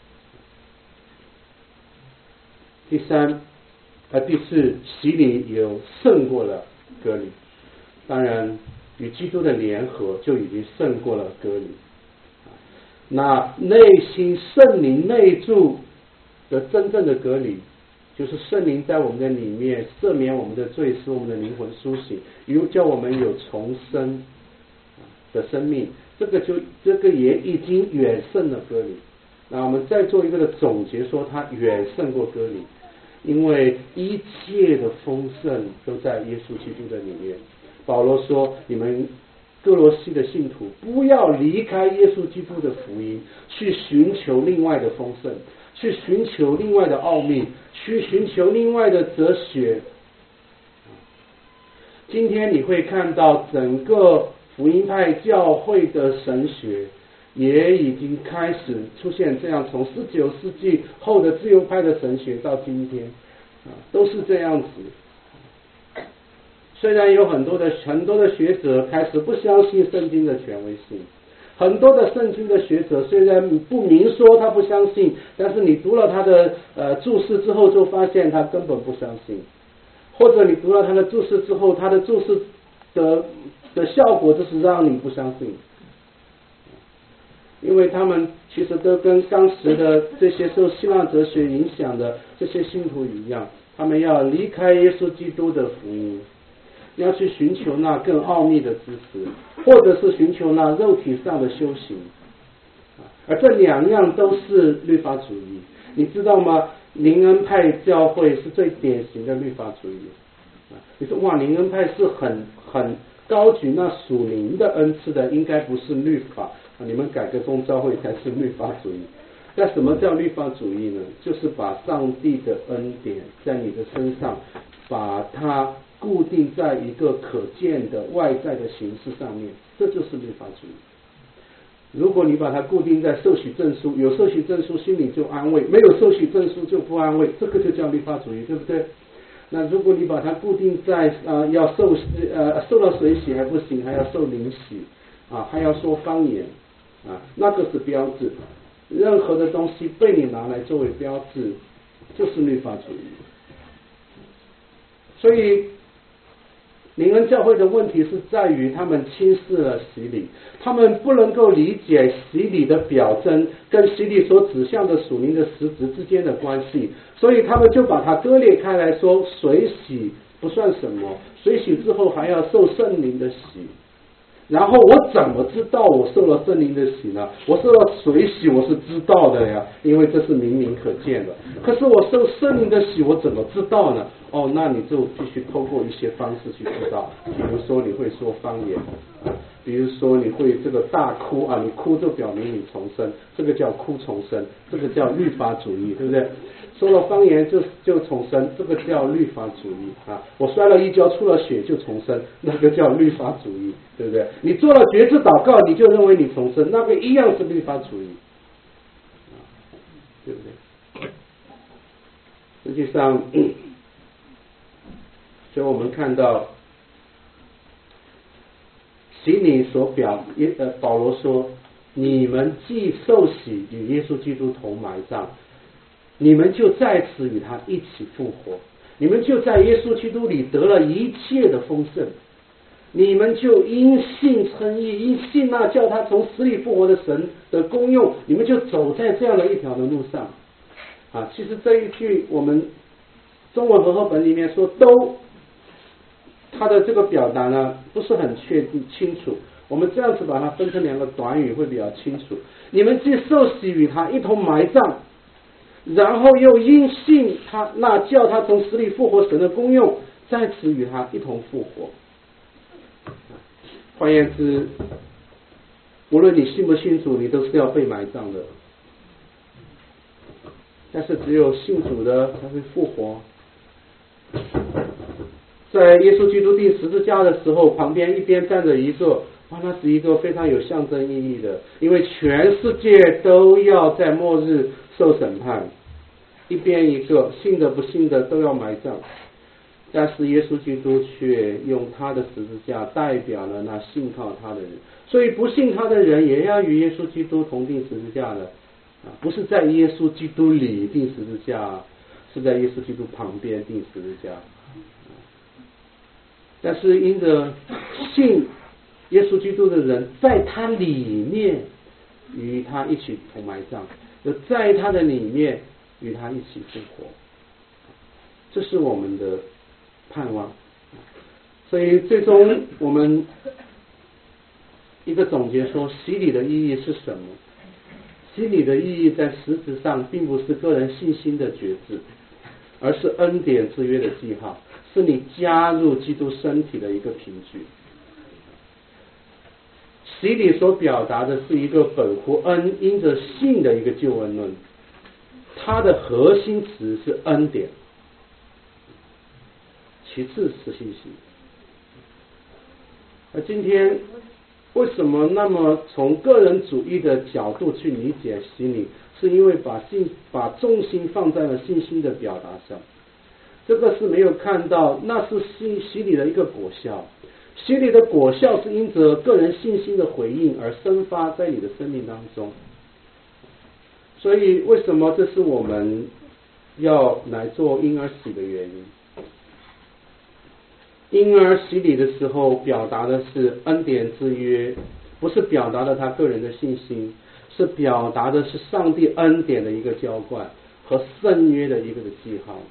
第三啊，第四，洗礼有胜过了割礼。当然，与基督的联合就已经胜过了割礼。那内心圣灵内住的真正的割礼，就是圣灵在我们的里面赦免我们的罪，使我们的灵魂苏醒，又叫我们有重生的生命。这个就这个也已经远胜了割礼。那我们再做一个的总结，说它远胜过割礼，因为一切的丰盛都在耶稣基督的里面。保罗说，你们哥罗西的信徒不要离开耶稣基督的福音，去寻求另外的丰盛，去寻求另外的奥秘，去寻求另外的哲学。今天你会看到整个福音派教会的神学也已经开始出现这样，从十九世纪后的自由派的神学到今天都是这样子。虽然有很多的很多的学者开始不相信圣经的权威性，很多的圣经的学者虽然不明说他不相信，但是你读了他的呃注释之后，就发现他根本不相信，或者你读了他的注释之后，他的注释的的效果就是让你不相信，因为他们其实都跟当时的这些受希腊哲学影响的这些信徒一样，他们要离开耶稣基督的福音，要去寻求那更奥秘的知识，或者是寻求那肉体上的修行，而这两样都是律法主义。你知道吗？灵恩派教会是最典型的律法主义。你说哇，灵恩派是很很高举那属灵的恩赐的，应该不是律法，你们改革宗教会才是律法主义。那什么叫律法主义呢？就是把上帝的恩典在你的身上，把它固定在一个可见的外在的形式上面，这就是律法主义。如果你把它固定在受许证书，有受许证书心里就安慰，没有受许证书就不安慰，这个就叫律法主义，对不对？那如果你把它固定在呃要受呃受到水洗还不行，还要受灵洗啊，还要说方言啊，那个是标志。任何的东西被你拿来作为标志，就是律法主义。所以灵恩教会的问题是在于他们轻视了洗礼，他们不能够理解洗礼的表征跟洗礼所指向的属灵的实质之间的关系，所以他们就把它割裂开来说，水洗不算什么，水洗之后还要受圣灵的洗。然后我怎么知道我受了圣灵的洗呢？我受了水洗我是知道的呀，因为这是明明可见的。可是我受圣灵的洗我怎么知道呢？哦，那你就必须透过一些方式去知道，比如说你会说方言，比如说你会这个大哭啊，你哭就表明你重生，这个叫哭重生，这个叫律法主义，对不对？说了方言就就重生，这个叫律法主义啊！我摔了一跤出了血就重生，那个叫律法主义，对不对？你做了觉知祷告，你就认为你重生，那个一样是律法主义，对不对？实际上，所以我们看到洗礼所表，呃，保罗说，你们既受洗与耶稣基督同埋葬，你们就在此与他一起复活，你们就在耶稣基督里得了一切的丰盛，你们就因信称义，因信那叫他从死里复活的神的功用，你们就走在这样的一条的路上啊。其实这一句我们中文和合本里面说都，它的这个表达呢不是很确定清楚，我们这样子把它分成两个短语会比较清楚。你们既受洗与他一同埋葬，然后又因信他那叫他从死里复活神的功用，在此与他一同复活。换言之，无论你信不信主，你都是要被埋葬的，但是只有信主的才会复活。在耶稣基督钉十字架的时候，旁边一边站着一个，哇，那是一个非常有象征意义的，因为全世界都要在末日受审判，一边一个，信的不信的都要埋葬，但是耶稣基督却用他的十字架代表了那信靠他的人，所以不信他的人也要与耶稣基督同钉十字架的，不是在耶稣基督里钉十字架，是在耶稣基督旁边钉十字架。但是因着信耶稣基督的人，在他里面与他一起同埋葬，就在他的里面与他一起复活，这是我们的盼望。所以最终我们一个总结说，洗礼的意义是什么？洗礼的意义在实质上并不是个人信心的觉知，而是恩典之约的记号，是你加入基督身体的一个凭据。洗礼所表达的是一个本乎恩因着信的一个救恩论，它的核心词是恩典，其次是信心。而今天为什么那么从个人主义的角度去理解洗礼，是因为把信把重心放在了信心的表达上，这个是没有看到，那是洗洗礼的一个果效。洗礼的果效是因着个人信心的回应而生发在你的生命当中。所以为什么这是我们要来做婴儿洗的原因？婴儿洗礼的时候表达的是恩典之约，不是表达了他个人的信心，是表达的是上帝恩典的一个浇灌和圣约的一个的记号。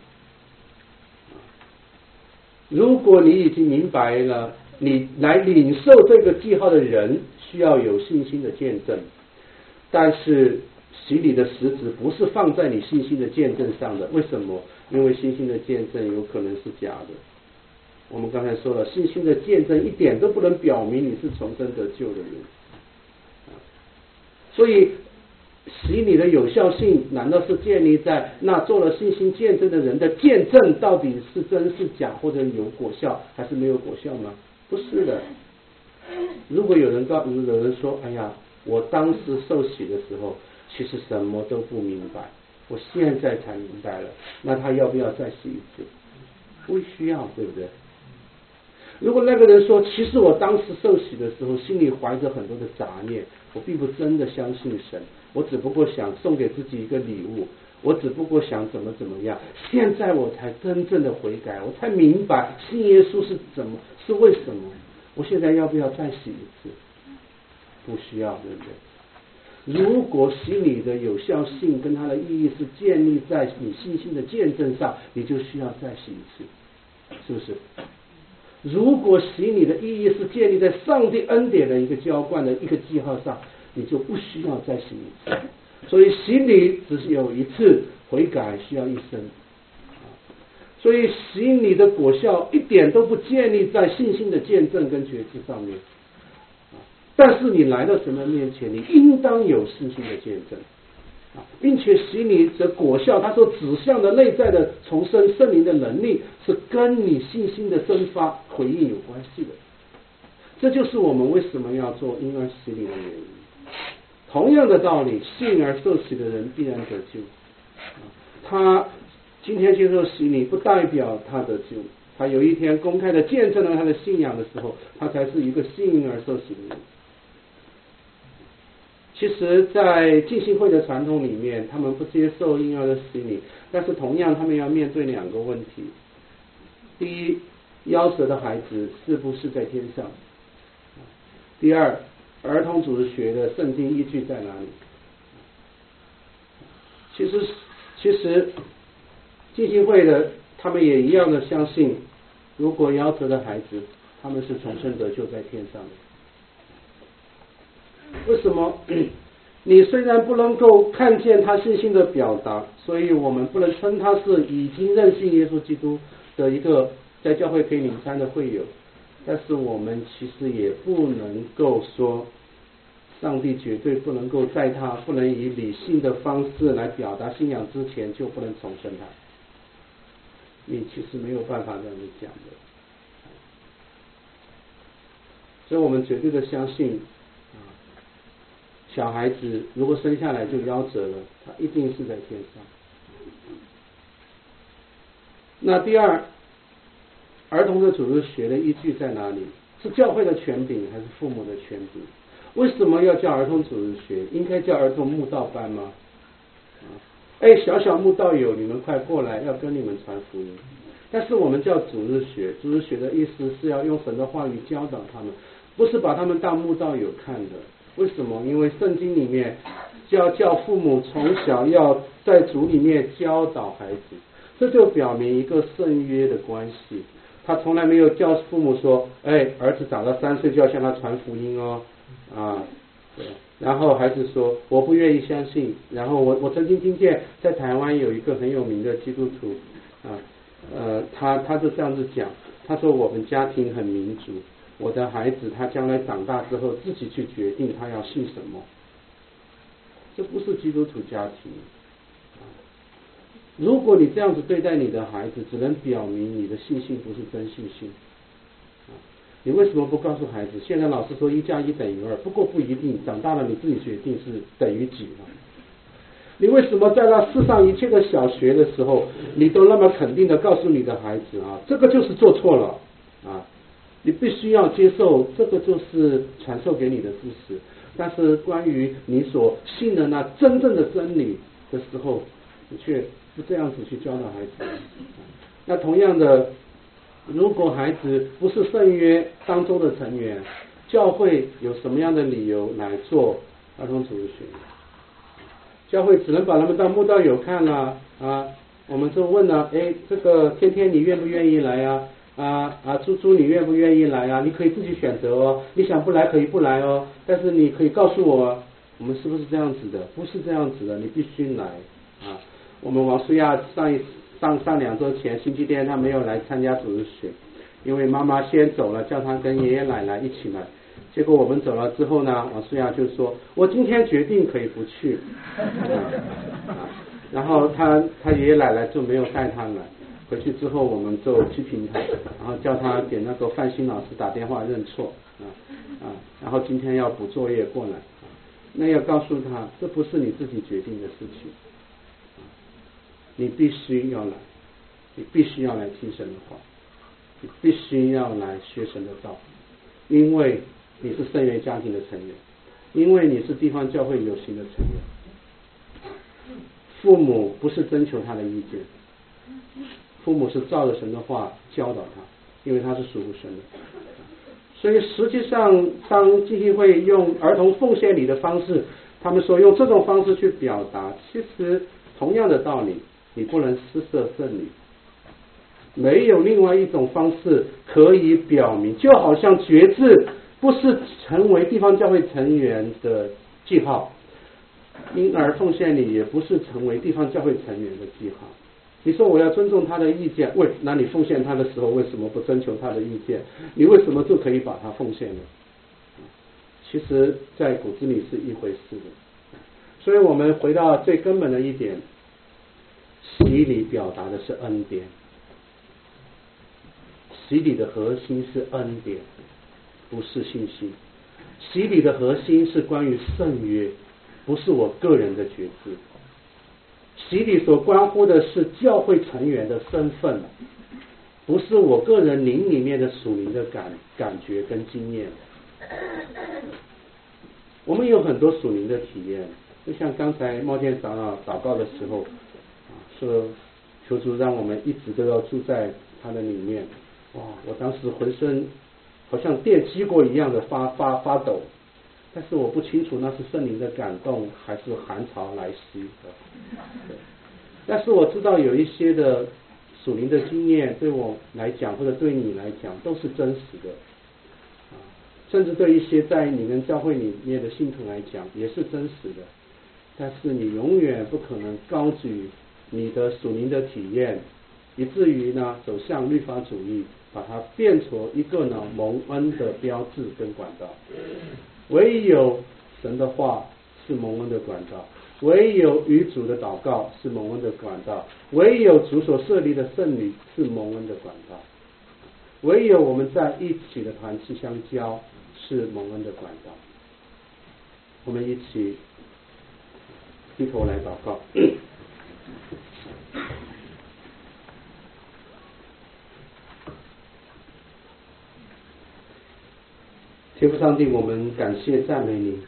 如果你已经明白了，你来领受这个记号的人需要有信心的见证，但是洗礼的实质不是放在你信心的见证上的。为什么？因为信心的见证有可能是假的。我们刚才说了，信心的见证一点都不能表明你是重生得救的人，所以洗礼的有效性难道是建立在那做了信心见证的人的见证到底是真是假，或者有果效还是没有果效吗？不是的。如果有人告有人说，哎呀，我当时受洗的时候其实什么都不明白，我现在才明白了，那他要不要再洗一次？不需要，对不对？如果那个人说，其实我当时受洗的时候心里怀着很多的杂念，我并不真的相信神，我只不过想送给自己一个礼物， 我只不过想怎么怎么样，现在我才真正的悔改，我才明白信耶稣是怎么，是为什么。我现在要不要再洗一次？不需要，对不对？如果洗礼的有效性跟它的意义是建立在你信心的见证上，你就需要再洗一次，是不是？如果洗礼的意义是建立在上帝恩典的一个浇灌的一个记号上，你就不需要再洗一次。所以洗礼只是有一次，悔改需要一生。所以洗礼的果效一点都不建立在信心的见证跟觉知上面。但是你来到神的面前，你应当有信心的见证，并且洗礼的果效，它所指向的内在的重生圣灵的能力，是跟你信心的生发回应有关系的。这就是我们为什么要做婴儿洗礼的原因。同样的道理，信而受洗的人必然得救。他今天接受洗礼，不代表他得救。他有一天公开的见证了他的信仰的时候，他才是一个信而受洗的人。其实在浸信会的传统里面，他们不接受婴儿的洗礼，但是同样他们要面对两个问题。第一，夭折的孩子是不是在天上？第二，儿童组织学的圣经依据在哪里？其实其实浸信会的他们也一样的相信，如果夭折的孩子他们是重生得救在天上的。为什么？你虽然不能够看见他信心的表达，所以我们不能称他是已经认信耶稣基督的一个在教会可以领餐的会友，但是我们其实也不能够说上帝绝对不能够在他不能以理性的方式来表达信仰之前就不能重生他，你其实没有办法这样子讲的。所以我们绝对的相信，小孩子如果生下来就夭折了，他一定是在天上。那第二，儿童的组织学的依据在哪里？是教会的权柄还是父母的权柄？为什么要叫儿童组织学？应该叫儿童慕道班吗？哎，小小慕道友，你们快过来，要跟你们传福音。但是我们叫组织学，组织学的意思是要用神的话语教导他们，不是把他们当慕道友看的。为什么？因为圣经里面叫叫父母从小要在主里面教导孩子，这就表明一个圣约的关系。他从来没有叫父母说，哎，儿子长到三岁就要向他传福音哦，啊，对。然后孩子说我不愿意相信。然后我我曾经听见在台湾有一个很有名的基督徒啊，呃，他他就这样子讲，他说我们家庭很民主。我的孩子他将来长大之后自己去决定他要信什么，这不是基督徒家庭。如果你这样子对待你的孩子，只能表明你的信心不是真信心。你为什么不告诉孩子，现在老师说一加一等于二，不过不一定，长大了你自己决定是等于几呢？你为什么在那世上一切的小学的时候，你都那么肯定的告诉你的孩子啊，这个就是做错了啊？你必须要接受，这个就是传授给你的知识。但是关于你所信的那真正的真理的时候，你却不这样子去教导孩子。那同样的，如果孩子不是圣约当中的成员，教会有什么样的理由来做儿童组织学？教会只能把他们当慕道友看了啊。我们就问了，哎，这个天天你愿不愿意来啊？啊啊，猪猪你愿不愿意来啊？你可以自己选择哦，你想不来可以不来哦，但是你可以告诉我，我们是不是这样子的？不是这样子的，你必须来啊。我们王舒亚上一上上两周前星期天他没有来参加组织学，因为妈妈先走了，叫他跟爷爷奶奶一起来。结果我们走了之后呢，王舒亚就说：“我今天决定可以不去。啊”然后他他爷爷奶奶就没有带他来。回去之后我们就批评他，然后叫他给那个范鑫老师打电话认错啊啊，然后今天要补作业过来，啊、那要告诉他，这不是你自己决定的事情，啊、你必须要来，你必须要来听神的话，你必须要来学神的道，因为你是圣约家庭的成员，因为你是地方教会有形的成员。 父母不是征求他的意见，父母是照着神的话教导他，因为他是属乎神的。所以实际上当基金会用儿童奉献礼的方式，他们说用这种方式去表达，其实同样的道理，你不能施舍赠礼，没有另外一种方式可以表明，就好像决志不是成为地方教会成员的记号，婴儿奉献礼也不是成为地方教会成员的记号。你说我要尊重他的意见，喂，那你奉献他的时候为什么不征求他的意见？你为什么就可以把他奉献了？其实在骨子里是一回事的。所以我们回到最根本的一点，洗礼表达的是恩典，洗礼的核心是恩典，不是信心。洗礼的核心是关于圣约，不是我个人的决志。洗礼所关乎的是教会成员的身份，不是我个人灵里面的属灵的感感觉跟经验。我们有很多属灵的体验，就像刚才茂健长老祷告的时候，说求主让我们一直都要住在他的里面。哇，我当时浑身好像电击过一样的发发发抖，但是我不清楚那是圣灵的感动还是寒潮来袭的。但是我知道有一些的属灵的经验对我来讲，或者对你来讲都是真实的，甚至对一些在你们教会里面的信徒来讲也是真实的。但是你永远不可能高举你的属灵的体验，以至于呢走向律法主义，把它变成一个呢蒙恩的标志跟管道。唯有神的话是蒙恩的管道，唯有与主的祷告是蒙恩的管道，唯有主所设立的圣礼是蒙恩的管道，唯有我们在一起的团契相交是蒙恩的管道。我们一起低头来祷告。天父上帝，我们感谢赞美你，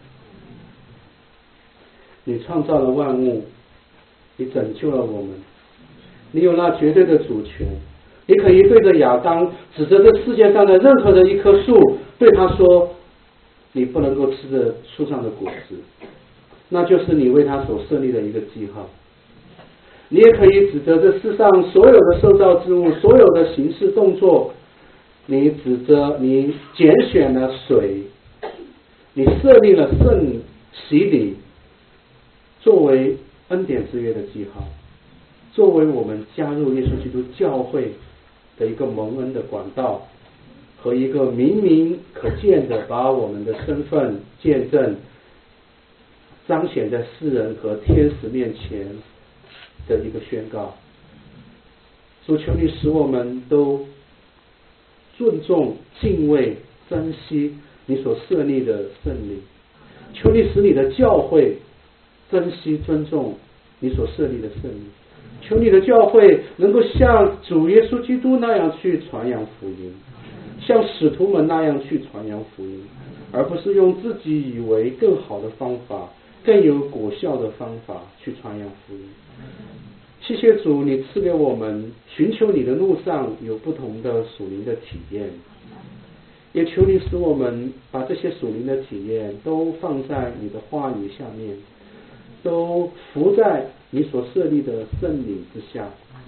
你创造了万物，你拯救了我们，你有那绝对的主权，你可以对着亚当指着这世界上的任何的一棵树，对他说你不能够吃着树上的果子，那就是你为他所设立的一个记号。你也可以指着这世上所有的受造之物，所有的行事动作，你指着你拣选了水，你设立了圣洗礼作为恩典之约的记号，作为我们加入耶稣基督教会的一个蒙恩的管道，和一个明明可见的把我们的身份见证彰显在世人和天使面前的一个宣告。主，求你使我们都尊重、敬畏、珍惜你所设立的圣礼，求你使你的教会珍惜、尊重你所设立的圣礼，求你的教会能够像主耶稣基督那样去传扬福音，像使徒们那样去传扬福音，而不是用自己以为更好的方法、更有果效的方法去传扬福音。谢谢主，你赐给我们寻求你的路上有不同的属灵的体验，也求你使我们把这些属灵的体验都放在你的话语下面，都伏在你所设立的圣礼之下。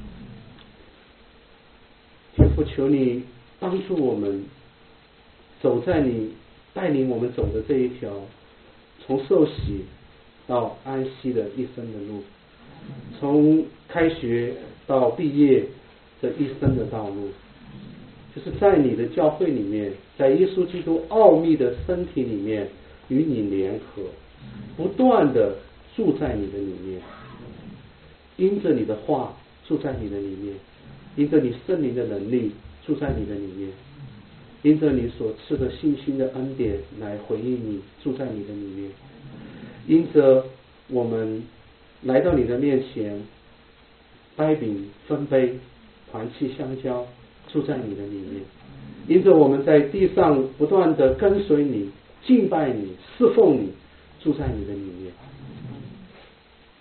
天父，求你帮助我们走在你带领我们走的这一条从受洗到安息的一生的路，从开学到毕业这一生的道路，就是在你的教会里面，在耶稣基督奥秘的身体里面与你联合，不断的住在你的里面，因着你的话住在你的里面，因着你圣灵的能力住在你的里面，因着你所赐的信心的恩典来回应你住在你的里面，因着我们来到你的面前掰饼分杯团契相交住在你的里面，因着我们在地上不断的跟随你敬拜你侍奉你住在你的里面。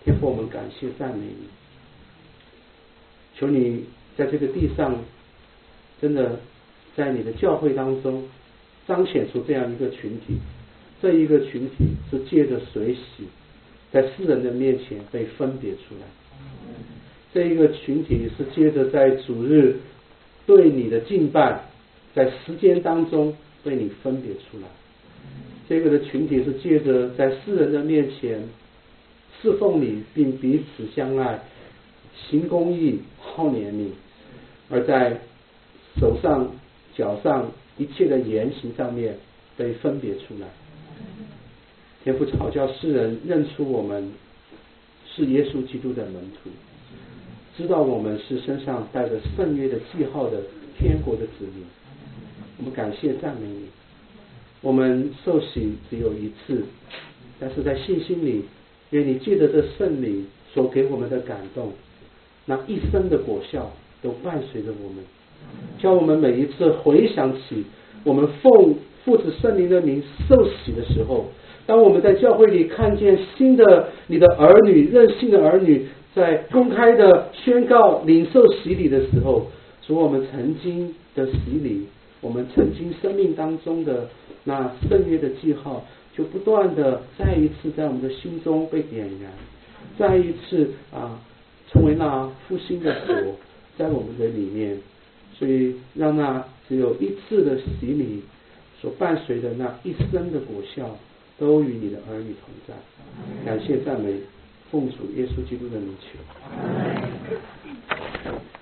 天父，我们感谢赞美你，求你在这个地上真的在你的教会当中彰显出这样一个群体，这一个群体是借着水洗在世人的面前被分别出来，这一个群体是借着在主日对你的敬拜在时间当中被你分别出来，这个的群体是借着在世人的面前侍奉你并彼此相爱，行公义好怜悯，而在手上脚上一切的言行上面被分别出来。天父，好叫世人认出我们是耶稣基督的门徒，知道我们是身上带着圣约的记号的天国的子民。我们感谢赞美你，我们受洗只有一次，但是在信心里，愿你借着这圣灵所给我们的感动，那一生的果效都伴随着我们，叫我们每一次回想起我们奉父子圣灵的名受洗的时候，当我们在教会里看见新的你的儿女任性的儿女在公开的宣告领受洗礼的时候，主，我们曾经的洗礼，我们曾经生命当中的那圣约的记号，就不断的再一次在我们的心中被点燃，再一次啊成为那复兴的火在我们的里面。所以让那只有一次的洗礼所伴随的那一生的果效都与你的儿女同在。感谢赞美，奉主耶稣基督的名求。